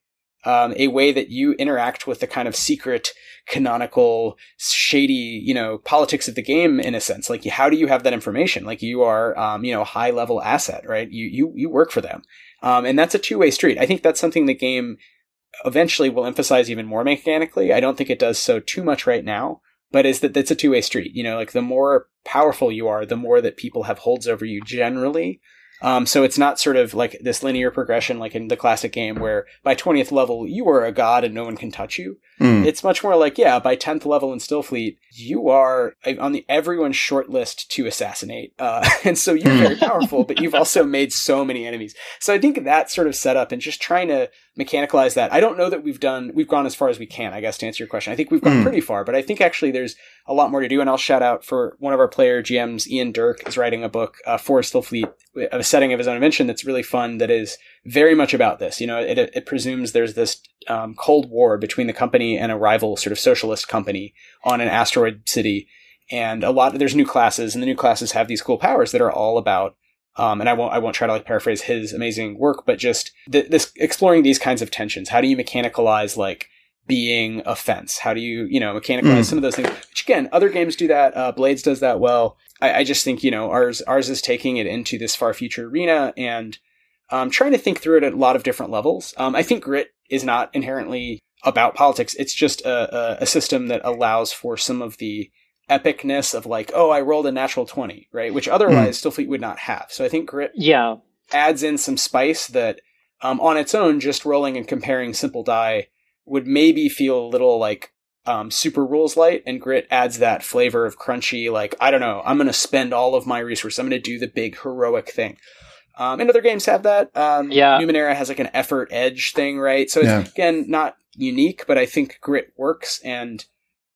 S2: a way that you interact with the kind of secret, canonical, shady, politics of the game, in a sense. Like, how do you have that information? Like, you are, a high level asset, right? You work for them. And that's a two-way street. I think that's something the game eventually will emphasize even more mechanically. I don't think it does so too much right now, but is that it's a two-way street. Like the more powerful you are, the more that people have holds over you generally. So it's not sort of like this linear progression like in the classic game where by 20th level you are a god and no one can touch you. It's much more like, yeah, by 10th level in Stillfleet, you are on everyone's short list to assassinate. And so you're very powerful, but you've also made so many enemies. So I think that sort of setup and just trying to mechanicalize that. I don't know that we've gone as far as we can, I guess, to answer your question. I think we've gone pretty far, but I think actually there's a lot more to do. And I'll shout out for one of our player GMs, Ian Dirk, is writing a book for Stillfleet, a setting of his own invention that's really fun, that is very much about this. It presumes there's this Cold War between the company and a rival sort of socialist company on an asteroid city. And there's new classes, and the new classes have these cool powers that are all about, and I won't try to like paraphrase his amazing work, but just this exploring these kinds of tensions. How do you mechanicalize like being a fence? How do you, mechanicalize some of those things? Which again, other games do that. Blades does that well. I just think, ours is taking it into this far future arena and trying to think through it at a lot of different levels. I think Grit is not inherently about politics. It's just a system that allows for some of the epicness of like, oh, I rolled a natural 20, right? Which otherwise Stillfleet would not have. So I think Grit adds in some spice that on its own, just rolling and comparing simple die would maybe feel a little like super rules light, and Grit adds that flavor of crunchy, like, I don't know, I'm going to spend all of my resources. I'm going to do the big heroic thing. And other games have that. Numenera has like an effort edge thing, right? So it's, again, not unique, but I think Grit works. And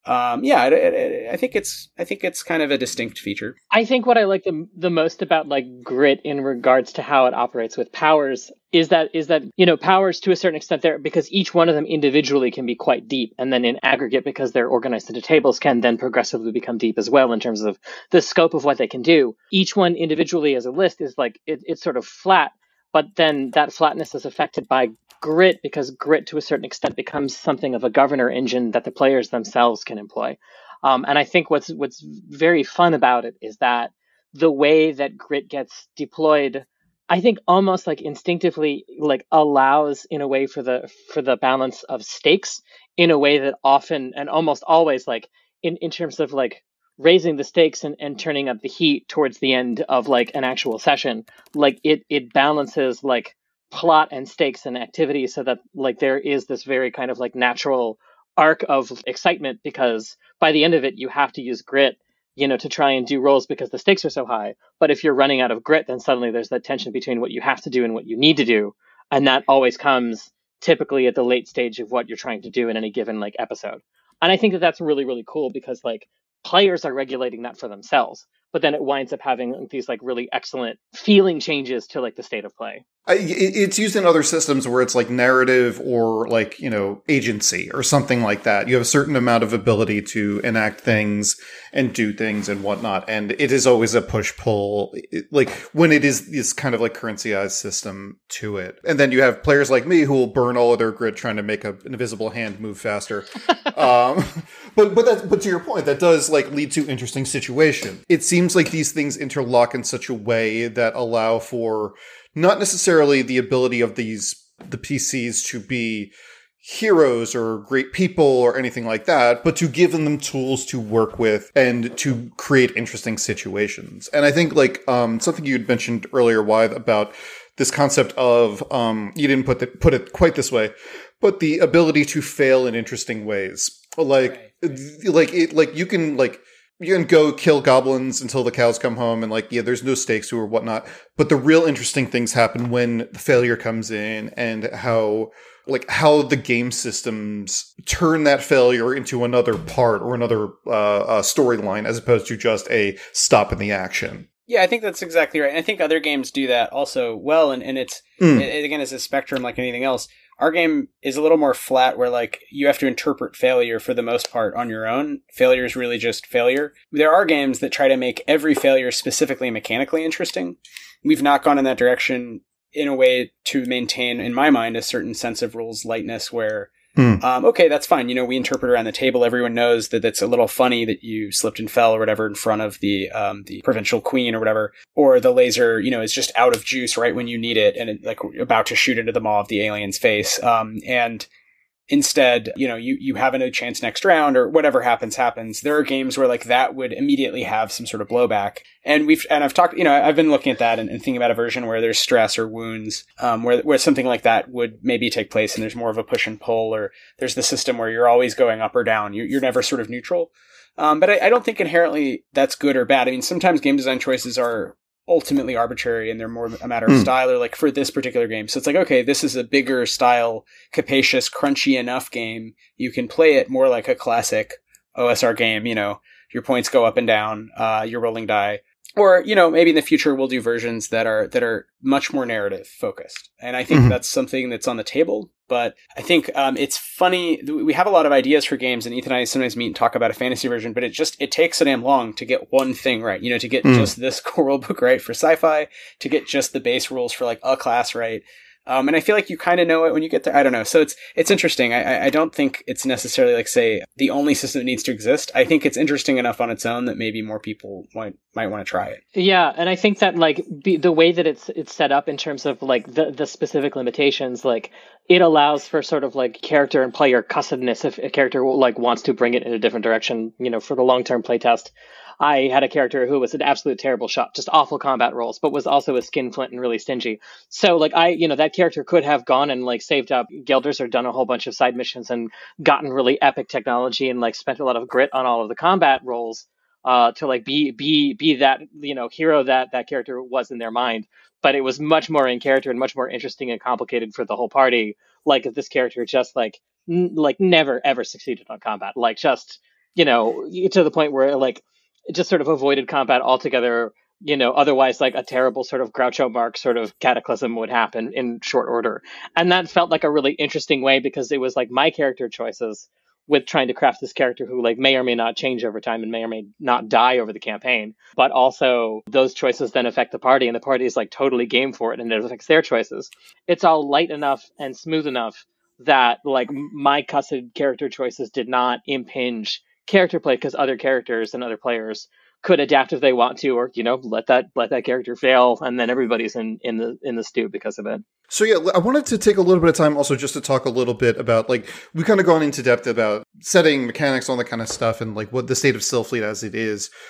S2: I think it's kind of a distinct feature.
S3: I think what I like the most about like Grit in regards to how it operates with powers is that powers to a certain extent there, because each one of them individually can be quite deep, and then in aggregate, because they're organized into tables, can then progressively become deep as well in terms of the scope of what they can do. Each one individually as a list is like it's sort of flat, but then that flatness is affected by Grit, because Grit to a certain extent becomes something of a governor engine that the players themselves can employ. And I think what's very fun about it is that the way that Grit gets deployed, I think almost like instinctively like allows in a way for the balance of stakes in a way that often and almost always like in terms of like raising the stakes and turning up the heat towards the end of like an actual session, like it balances like plot and stakes and activity so that like there is this very kind of like natural arc of excitement, because by the end of it you have to use Grit, to try and do rolls because the stakes are so high. But if you're running out of grit, then suddenly there's that tension between what you have to do and what you need to do. And that always comes typically at the late stage of what you're trying to do in any given like episode. And I think that that's really, really cool because like players are regulating that for themselves. But then it winds up having these like really excellent feeling changes to like the state of play.
S1: It's used in other systems where it's like narrative or like, agency or something like that. You have a certain amount of ability to enact things and do things and whatnot. And it is always a push-pull, like when it is this kind of like currencyized system to it. And then you have players like me who will burn all of their grit trying to make an invisible hand move faster. But to your point, that does like lead to interesting situation. It seems like these things interlock in such a way that allow for not necessarily the ability of the PCs to be heroes or great people or anything like that, but to give them tools to work with and to create interesting situations. And I think like something you had mentioned earlier, Wythe, about this concept of you didn't put it quite this way, but the ability to fail in interesting ways. You can go kill goblins until the cows come home and there's no stakes or whatnot. But the real interesting things happen when the failure comes in and how the game systems turn that failure into another part or another storyline as opposed to just a stop in the action.
S2: Yeah, I think that's exactly right. And I think other games do that also well. And it again, is a spectrum like anything else. Our game is a little more flat where you have to interpret failure for the most part on your own. Failure is really just failure. There are games that try to make every failure specifically mechanically interesting. We've not gone in that direction in a way to maintain, in my mind, a certain sense of rules lightness where, okay, that's fine. We interpret around the table. Everyone knows that it's a little funny that you slipped and fell or whatever in front of the provincial queen or whatever, or the laser, is just out of juice right when you need it and about to shoot into the maw of the alien's face. And instead, you have a chance next round or whatever happens. There are games where that would immediately have some sort of blowback. And I've talked, I've been looking at that and thinking about a version where there's stress or wounds, where something like that would maybe take place and there's more of a push and pull, or there's the system where you're always going up or down. You're never sort of neutral. But I don't think inherently that's good or bad. I mean, sometimes game design choices are ultimately arbitrary and they're more a matter of style, or for this particular game. So it's okay, this is a bigger style, capacious, crunchy enough game. You can play it more like a classic OSR game. Your points go up and down, you're rolling die. Or, maybe in the future we'll do versions that are much more narrative focused. And I think that's something that's on the table. But I think it's funny. We have a lot of ideas for games, and Ethan and I sometimes meet and talk about a fantasy version, but it takes so damn long to get one thing right. To get just this core rule book right for sci-fi, to get just the base rules for a class right. And I feel like you kind of know it when you get there. I don't know. So it's interesting. I don't think it's necessarily say the only system that needs to exist. I think it's interesting enough on its own that maybe more people might want to try it.
S3: Yeah, and I think that the way that it's set up in terms of the specific limitations, it allows for sort of character and player cussedness if a character wants to bring it in a different direction. For the long-term playtest, I had a character who was an absolute terrible shot, just awful combat rolls, but was also a skinflint and really stingy. So that character could have gone and saved up guilders or done a whole bunch of side missions and gotten really epic technology and spent a lot of grit on all of the combat rolls to be that hero that character was in their mind. But it was much more in character and much more interesting and complicated for the whole party. If this character just never ever succeeded on combat, just to the point where just sort of avoided combat altogether, otherwise a terrible sort of Groucho Marx sort of cataclysm would happen in short order. And that felt like a really interesting way because it was my character choices with trying to craft this character who may or may not change over time and may or may not die over the campaign. But also those choices then affect the party and the party is totally game for it and it affects their choices. It's all light enough and smooth enough that my cussed character choices did not impinge character play because other characters and other players could adapt if they want to, or let that character fail, and then everybody's in the stew because of it.
S1: So yeah, I wanted to take a little bit of time also just to talk a little bit about we've kind of gone into depth about setting, mechanics, all that kind of stuff, and what the state of Stillfleet as it is.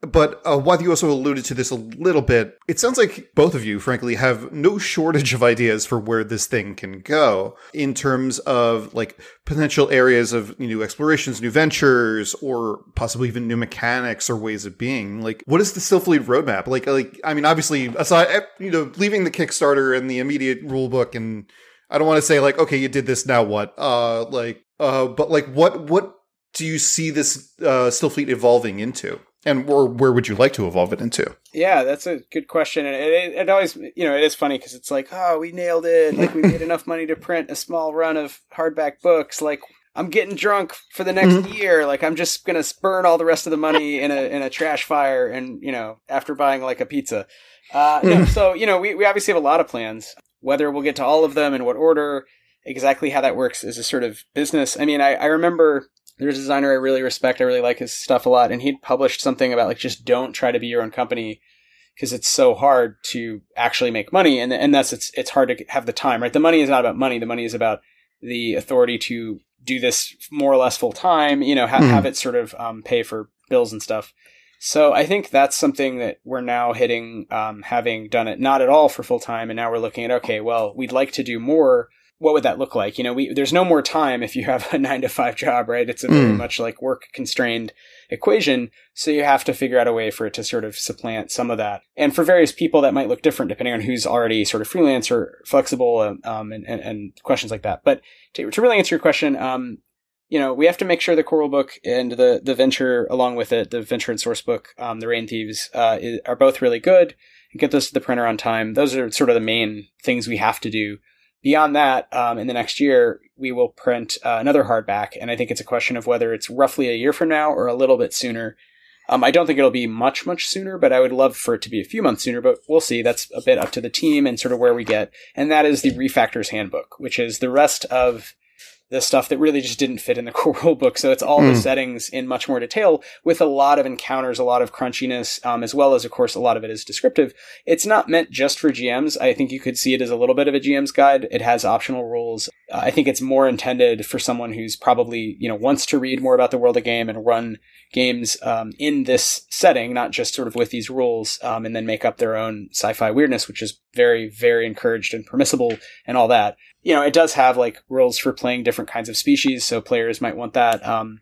S1: But while you also alluded to this a little bit, it sounds like both of you, frankly, have no shortage of ideas for where this thing can go in terms of like potential areas of new explorations, new ventures, or possibly even new mechanics or ways of being. Like, what is the Stillfleet roadmap? Like, I mean, obviously, aside, leaving the Kickstarter and the immediate rulebook, and I don't want to say like, okay, you did this, now what? But like, what do you see this Stillfleet evolving into? And where would you like to evolve it into?
S2: Yeah, that's a good question. And it always, it is funny because it's like, oh, we nailed it. Like, we made enough money to print a small run of hardback books. Like, I'm getting drunk for the next year. Like, I'm just going to burn all the rest of the money in a trash fire and, after buying like a pizza. No, so, we obviously have a lot of plans. Whether we'll get to all of them in what order, exactly how that works is a sort of business. I mean, I remember... There's a designer I really respect. I really like his stuff a lot. And he'd published something about like, just don't try to be your own company because it's so hard to actually make money. And thus it's hard to have the time, right? The money is not about money. The money is about the authority to do this more or less full time, have it sort of pay for bills and stuff. So I think that's something that we're now hitting, having done it not at all for full time. And now we're looking at, okay, well, we'd like to do more. What would that look like? There's no more time if you have a 9-to-5 job, right? It's a very much like work constrained equation. So you have to figure out a way for it to sort of supplant some of that. And for various people that might look different depending on who's already sort of freelance or flexible, and questions like that. But to really answer your question, we have to make sure the core rulebook and the venture along with it, the venture and source book, the Rain Thieves, are both really good, and get those to the printer on time. Those are sort of the main things we have to do. Beyond that, in the next year, we will print another hardback, and I think it's a question of whether it's roughly a year from now or a little bit sooner. I don't think it'll be much, much sooner, but I would love for it to be a few months sooner, but we'll see. That's a bit up to the team and sort of where we get. And that is the Refactors Handbook, which is the rest of the stuff that really just didn't fit in the core rulebook. So it's all the settings in much more detail with a lot of encounters, a lot of crunchiness, as well as, of course, a lot of it is descriptive. It's not meant just for GMs. I think you could see it as a little bit of a GM's guide. It has optional rules. I think it's more intended for someone who's probably, wants to read more about the world of game and run games in this setting, not just sort of with these rules, and then make up their own sci-fi weirdness, which is very, very encouraged and permissible and all that. It does have like rules for playing different kinds of species, so players might want that.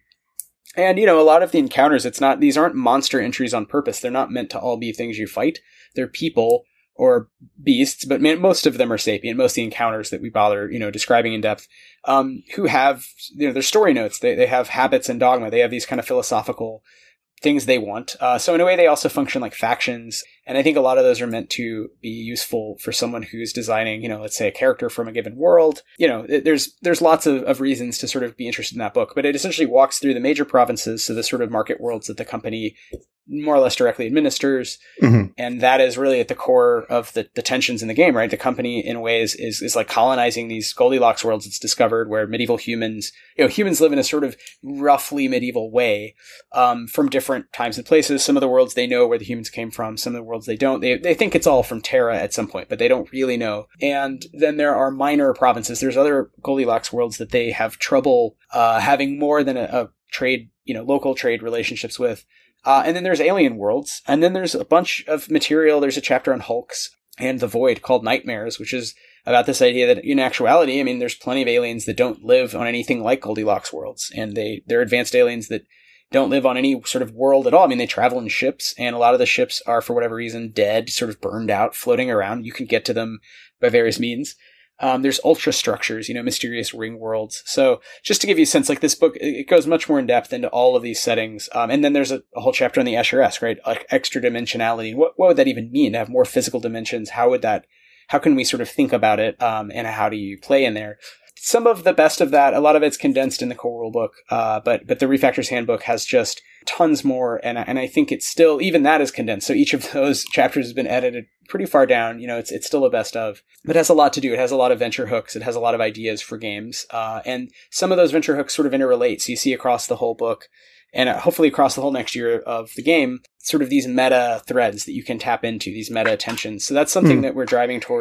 S2: And a lot of the encounters, these aren't monster entries on purpose. They're not meant to all be things you fight. They're people or beasts, but most of them are sapient. Most of the encounters that we bother, describing in depth, who have, their story notes. They have habits and dogma. They have these kind of philosophical things they want. So in a way, they also function like factions. And I think a lot of those are meant to be useful for someone who's designing, let's say a character from a given world. There's lots of reasons to sort of be interested in that book, but it essentially walks through the major provinces. So the sort of market worlds that the company more or less directly administers. And that is really at the core of the tensions in the game, right? The company in ways is like colonizing these Goldilocks worlds it's discovered where medieval humans, humans live in a sort of roughly medieval way, from different times and places. Some of the worlds they know where the humans came from. Some of the worlds they don't. They think it's all from Terra at some point, but they don't really know. And then there are minor provinces. There's other Goldilocks worlds that they have trouble, having more than a trade, local trade relationships with. And then there's alien worlds. And then there's a bunch of material. There's a chapter on Hulks and the Void called Nightmares, which is about this idea that in actuality, there's plenty of aliens that don't live on anything like Goldilocks worlds. And they're advanced aliens that don't live on any sort of world at all. They travel in ships, and a lot of the ships are, for whatever reason, dead, sort of burned out, floating around. You can get to them by various means. There's ultra structures, mysterious ring worlds. So just to give you a sense, like this book, it goes much more in depth into all of these settings. And then there's a whole chapter on the Escher-esque, right? Like extra dimensionality. What would that even mean to have more physical dimensions? How can we sort of think about it? And how do you play in there? Some of the best of that, a lot of it's condensed in the core rulebook, but the Refactors Handbook has just tons more, and I think it's still, even that is condensed. So each of those chapters has been edited pretty far down. It's still a best of, but it has a lot to do. It has a lot of venture hooks. It has a lot of ideas for games, and some of those venture hooks sort of interrelate. So you see across the whole book, and hopefully across the whole next year of the game, sort of these meta threads that you can tap into, these meta tensions. So that's something that we're driving toward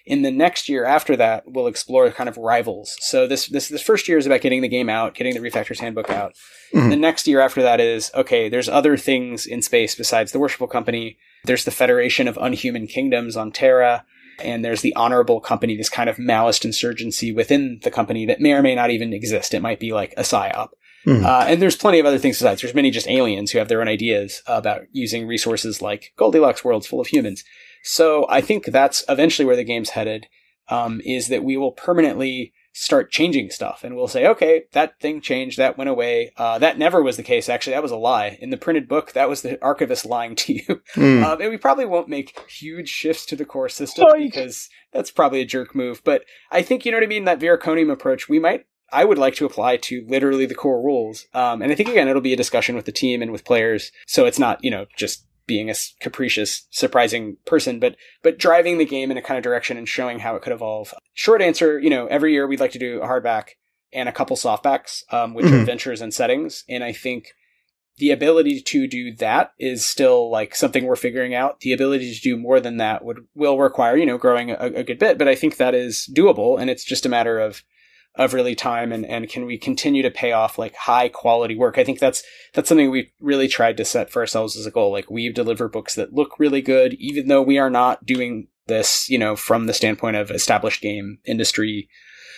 S2: In the next year after that, we'll explore kind of rivals. So this first year is about getting the game out, getting the Refactors Handbook out. Mm-hmm. The next year after that is, okay, there's other things in space besides the Worshipful Company. There's the Federation of Unhuman Kingdoms on Terra. And there's the Honorable Company, this kind of Maoist insurgency within the company that may or may not even exist. It might be like a PSYOP. Mm-hmm. And there's plenty of other things besides. There's many just aliens who have their own ideas about using resources like Goldilocks worlds full of humans. So I think that's eventually where the game's headed, is that we will permanently start changing stuff. And we'll say, okay, that thing changed, that went away. That never was the case, actually. That was a lie. In the printed book, that was the archivist lying to you. And we probably won't make huge shifts to the core system because that's probably a jerk move. But I think, you know what I mean, that Veraconium approach, I would like to apply to literally the core rules. And I think, again, it'll be a discussion with the team and with players. So it's not, just being a capricious, surprising person, but driving the game in a kind of direction and showing how it could evolve. Short answer, every year we'd like to do a hardback and a couple softbacks, which are adventures and settings. And I think the ability to do that is still like something we're figuring out. The ability to do more than that will require, growing a good bit, but I think that is doable. And it's just a matter of really time and can we continue to pay off like high quality work. I think that's something we really tried to set for ourselves as a goal. Like we deliver books that look really good, even though we are not doing this, from the standpoint of established game industry,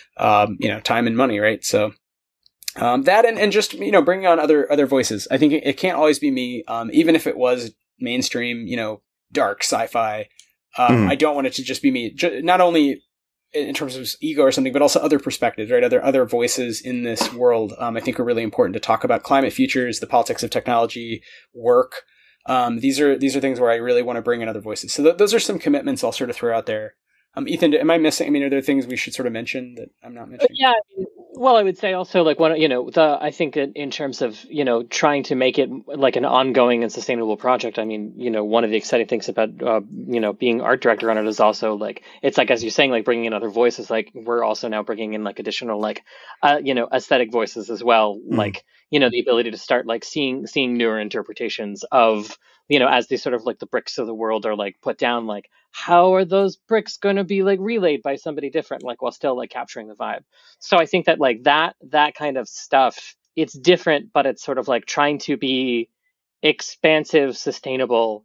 S2: time and money, right? So that and just, bringing on other voices. I think it can't always be me, even if it was mainstream, dark sci-fi. I don't want it to just be me. Not only in terms of ego or something, but also other perspectives, right? Other voices in this world, I think are really important to talk about. Climate futures, the politics of technology, work. These are things where I really want to bring in other voices. So those are some commitments I'll sort of throw out there. Ethan, am I missing? I mean, are there things we should sort of mention that I'm not mentioning?
S3: Yeah. Well, I would say also like one, I think in terms of, trying to make it like an ongoing and sustainable project. I mean, one of the exciting things about, being art director on it is also like, it's like, as you're saying, like bringing in other voices, like we're also now bringing in like additional, like, aesthetic voices as well. Like, the ability to start like seeing newer interpretations of, as these sort of like the bricks of the world are like put down, like how are those bricks going to be like relayed by somebody different, like while still like capturing the vibe. So I think that like that kind of stuff, it's different, but it's sort of like trying to be expansive, sustainable,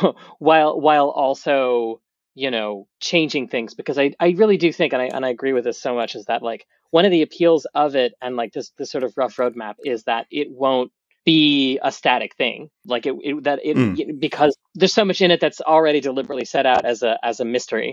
S3: while also, changing things, because I really do think, and I agree with this so much, is that like one of the appeals of it and like this sort of rough roadmap is that it won't be a static thing, like because there's so much in it that's already deliberately set out as a mystery.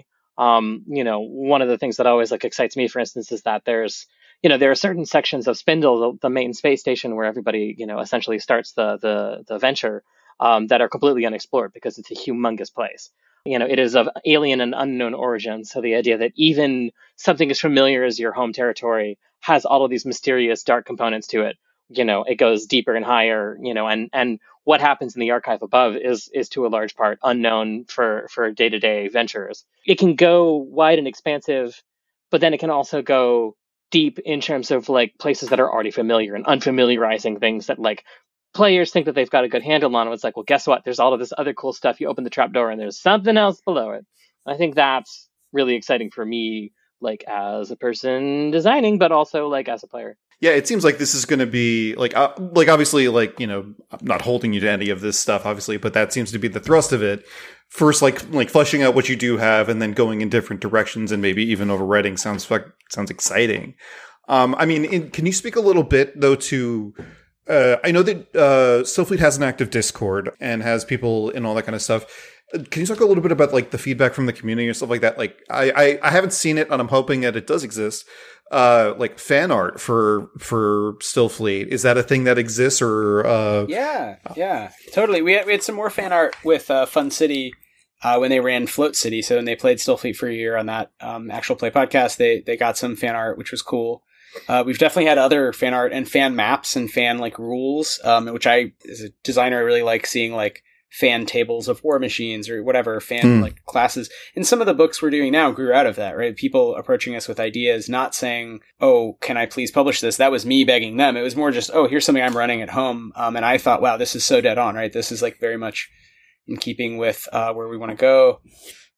S3: One of the things that always like excites me, for instance, is that there's there are certain sections of Spindle, the main space station, where everybody essentially starts the venture, that are completely unexplored because it's a humongous place. It is of alien and unknown origin. So the idea that even something as familiar as your home territory has all of these mysterious dark components to it. It goes deeper and higher, and what happens in the archive above is to a large part unknown for day-to-day ventures. It can go wide and expansive, but then it can also go deep in terms of like places that are already familiar and unfamiliarizing things that like players think that they've got a good handle on. It's like, well, guess what? There's all of this other cool stuff. You open the trapdoor and there's something else below it. I think that's really exciting for me, like as a person designing, but also like as a player.
S1: Yeah, it seems like this is going to be like obviously like, I'm not holding you to any of this stuff, obviously, but that seems to be the thrust of it. First, like fleshing out what you do have and then going in different directions and maybe even overwriting sounds exciting. Can you speak a little bit though to, I know that Stillfleet has an active Discord and has people and all that kind of stuff. Can you talk a little bit about like the feedback from the community and stuff like that? Like I haven't seen it and I'm hoping that it does exist. Like fan art for Stillfleet. Is that a thing that exists or?
S2: Yeah, totally. We had some more fan art with Fun City when they ran Float City. So when they played Stillfleet for a year on that actual play podcast, they got some fan art, which was cool. We've definitely had other fan art and fan maps and fan like rules, which I, as a designer, I really like seeing like fan tables of war machines or whatever, fan like classes. And some of the books we're doing now grew out of that, right? People approaching us with ideas, not saying, oh, can I please publish this? That was me begging them. It was more just, oh, here's something I'm running at home. And I thought, wow, this is so dead on, right? This is like very much in keeping with where we want to go.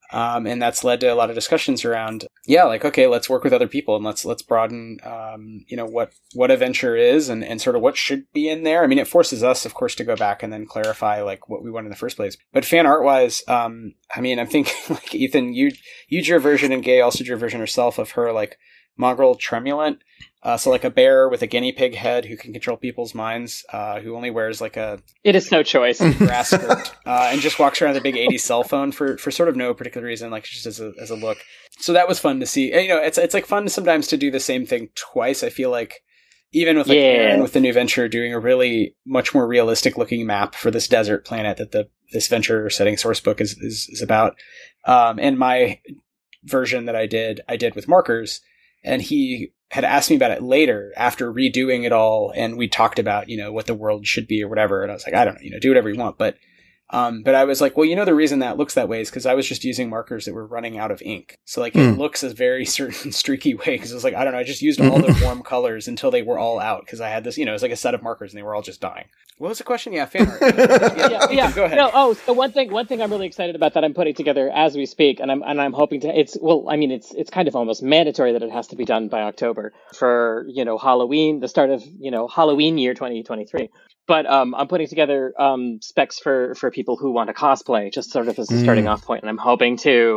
S2: And that's led to a lot of discussions around, like, okay, let's work with other people and let's broaden, what a venture is and sort of what should be in there. I mean, it forces us, of course, to go back and then clarify like what we want in the first place. But fan art wise, I mean, I'm thinking like Ethan, you drew a version and Gay also drew a version herself of her like mongrel tremulant. So like a bear with a guinea pig head who can control people's minds, who only wears like a...
S3: It is no choice.
S2: ...grass skirt, and just walks around with a big 80s cell phone for sort of no particular reason, like just as a look. So that was fun to see. And, it's like fun sometimes to do the same thing twice. I feel like even with like Aaron with the new venture doing a really much more realistic looking map for this desert planet that this venture setting source book is about. And my version that I did with markers, and he had asked me about it later after redoing it all. And we talked about, what the world should be or whatever. And I was like, I don't know, do whatever you want. But I was like, well, the reason that looks that way is because I was just using markers that were running out of ink. So like it looks a very certain streaky way. Cause it was like, I don't know, I just used all the warm colors until they were all out. Cause I had this, it was like a set of markers and they were all just dying. What was the question? Yeah, fan art. Yeah. Go ahead.
S3: No, so one thing I'm really excited about that I'm putting together as we speak, and I'm hoping to. It's kind of almost mandatory that it has to be done by October for Halloween, the start of Halloween year 2023. But I'm putting together specs for people who want to cosplay, just sort of as a starting off point, and I'm hoping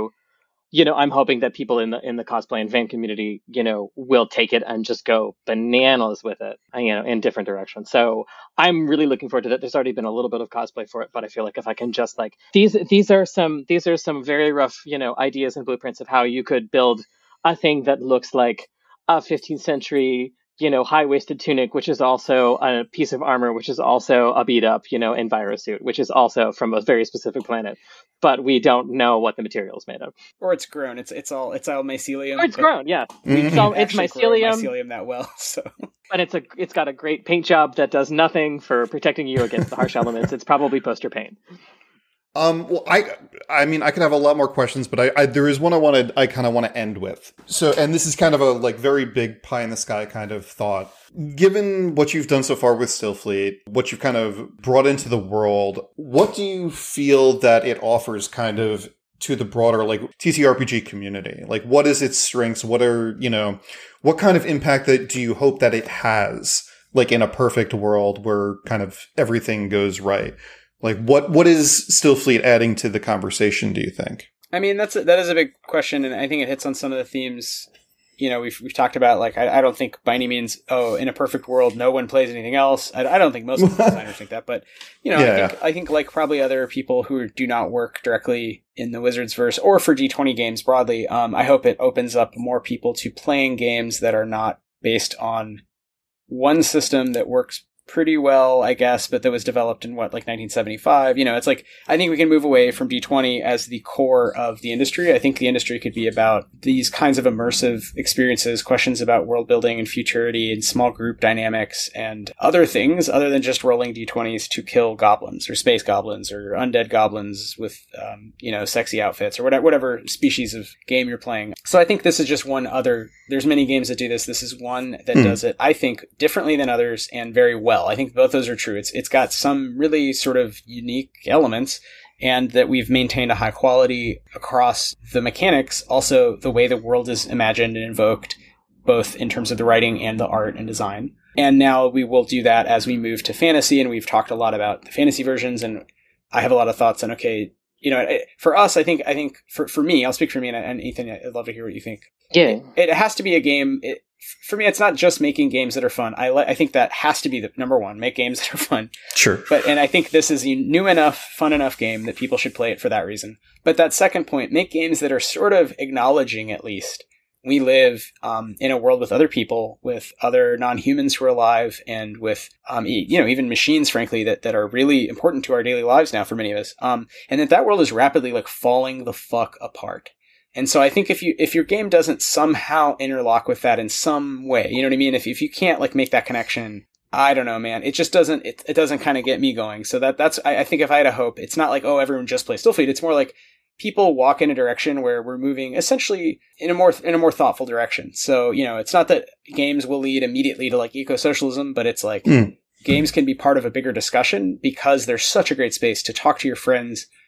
S3: that people in the cosplay and fan community, will take it and just go bananas with it, in different directions. So I'm really looking forward to that. There's already been a little bit of cosplay for it, but I feel like if I can just like these are some very rough, ideas and blueprints of how you could build a thing that looks like a 15th century, high-waisted tunic, which is also a piece of armor, which is also a beat-up, envirosuit, which is also from a very specific planet, but we don't know what the material is made of.
S2: Or it's grown. It's all mycelium.
S3: Or it's grown, yeah. So it's
S2: mycelium that well. So,
S3: but it's got a great paint job that does nothing for protecting you against the harsh elements. It's probably poster paint.
S1: Well, I mean, I could have a lot more questions, but there is one I kind of want to end with. So, and this is kind of a like very big pie in the sky kind of thought. Given what you've done so far with Stillfleet, what you've kind of brought into the world, what do you feel that it offers kind of to the broader like TTRPG community? Like, what is its strengths? What are, what kind of impact do you hope that it has, like in a perfect world where kind of everything goes right? Like, what is Stillfleet adding to the conversation, do you think?
S2: I mean, that is a big question, and I think it hits on some of the themes, we've talked about. Like, I don't think by any means, in a perfect world, no one plays anything else. I don't think most of the designers think that, but, I think like probably other people who do not work directly in the Wizards verse or for D20 games broadly, I hope it opens up more people to playing games that are not based on one system that works pretty well, I guess, but that was developed in 1975. It's like, I think we can move away from D20 as the core of the industry. I think the industry could be about these kinds of immersive experiences, questions about world building and futurity and small group dynamics and other things other than just rolling D20s to kill goblins or space goblins or undead goblins with, sexy outfits or whatever species of game you're playing. So I think this is just one other, there's many games that do this. This is one that does it, I think, differently than others and very well. I think both those are true. It's got some really sort of unique elements, and that we've maintained a high quality across the mechanics, also the way the world is imagined and invoked, both in terms of the writing and the art and design. And now we will do that as we move to fantasy, and we've talked a lot about the fantasy versions, and I have a lot of thoughts on, okay, for us, I think for me, I'll speak for me, and Ethan, I'd love to hear what you think.
S3: Yeah.
S2: It has to be a game. For me, it's not just making games that are fun. I think that has to be the number one, make games that are fun.
S1: Sure.
S2: And I think this is a new enough, fun enough game that people should play it for that reason. But that second point, make games that are sort of acknowledging, at least, we live in a world with other people, with other non-humans who are alive, and with, even machines, frankly, that are really important to our daily lives now for many of us. And that world is rapidly like falling the fuck apart. And so I think if your game doesn't somehow interlock with that in some way, you know what I mean? If you can't like make that connection, I don't know, man. It just doesn't, it doesn't kind of get me going. So that's, I think if I had a hope, it's not like, oh, everyone just plays Stillfleet. It's more like people walk in a direction where we're moving essentially in a more thoughtful direction. So, it's not that games will lead immediately to like eco-socialism, but it's like games can be part of a bigger discussion because there's such a great space to talk to your friends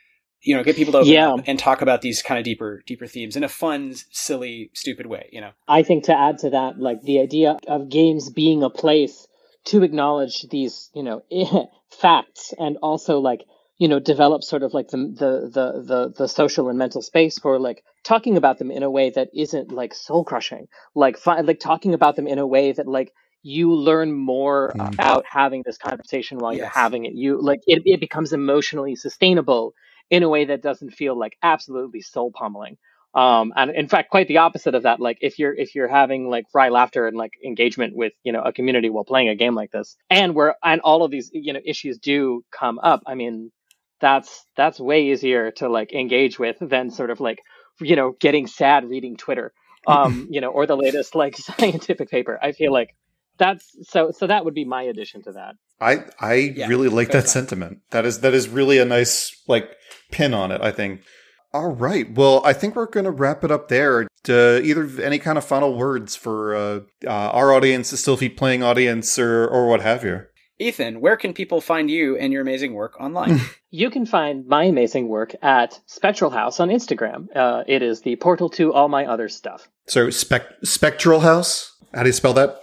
S2: get people to open
S3: Yeah.
S2: up and talk about these kind of deeper themes in a fun, silly, stupid way,
S3: I think to add to that, like the idea of games being a place to acknowledge these, facts, and also like, develop sort of like the social and mental space for like talking about them in a way that isn't like soul crushing, like talking about them in a way that like you learn more about having this conversation while you're having it. You like it becomes emotionally sustainable in a way that doesn't feel like absolutely soul pummeling. And in fact, quite the opposite of that. Like if you're having like wry laughter and like engagement with, a community while playing a game like this, and all of these, issues do come up. I mean, that's way easier to like engage with than sort of like, getting sad reading Twitter, or the latest like scientific paper. I feel like that's so that would be my addition to that.
S1: I really like that sentiment. That is really a nice like pin on it, I think. All right. Well, I think we're going to wrap it up there. Either any kind of final words for our audience, the Stillfleet playing audience, or what have you.
S2: Ethan, where can people find you and your amazing work online?
S3: You can find my amazing work at Spectral House on Instagram. It is the portal to all my other stuff.
S1: So Spectral House? How do you spell that?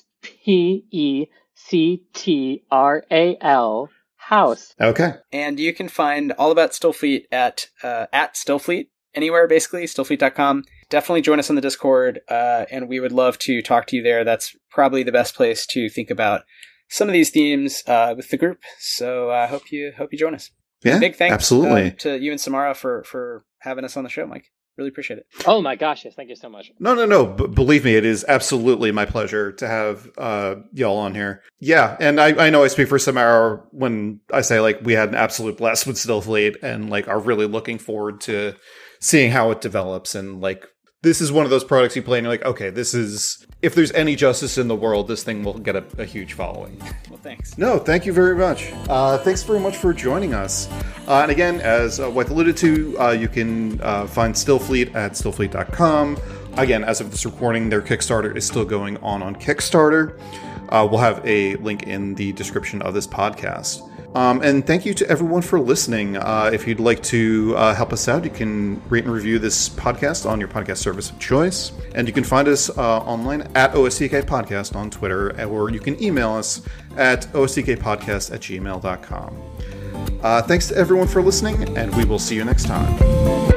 S3: SPECTRAL House.
S1: Okay.
S2: And you can find all about Stillfleet at Stillfleet, anywhere basically, stillfleet.com. Definitely join us on the Discord, and we would love to talk to you there. That's probably the best place to think about some of these themes with the group. So I hope you join us.
S1: Yeah,
S2: big thanks
S1: absolutely.
S2: To you and Samara for having us on the show, Mike. Really appreciate it.
S3: Oh my gosh, yes, thank you so much.
S1: No. Believe me, it is absolutely my pleasure to have y'all on here. Yeah, and I know I speak for Samara when I say like we had an absolute blast with Stillfleet and like are really looking forward to seeing how it develops. And like this is one of those products you play and you're like, okay, this is, if there's any justice in the world, this thing will get a huge following.
S2: Well, thanks.
S1: No, thank you very much. Thanks very much for joining us. And again, as Wythe alluded to, you can find Stillfleet at stillfleet.com. Again, as of this recording, their Kickstarter is still going on Kickstarter. We'll have a link in the description of this podcast. And thank you to everyone for listening. If you'd like to help us out, you can rate and review this podcast on your podcast service of choice. And you can find us online at OSTK Podcast on Twitter, or you can email us at ostkpodcast@gmail.com. Thanks to everyone for listening, and we will see you next time.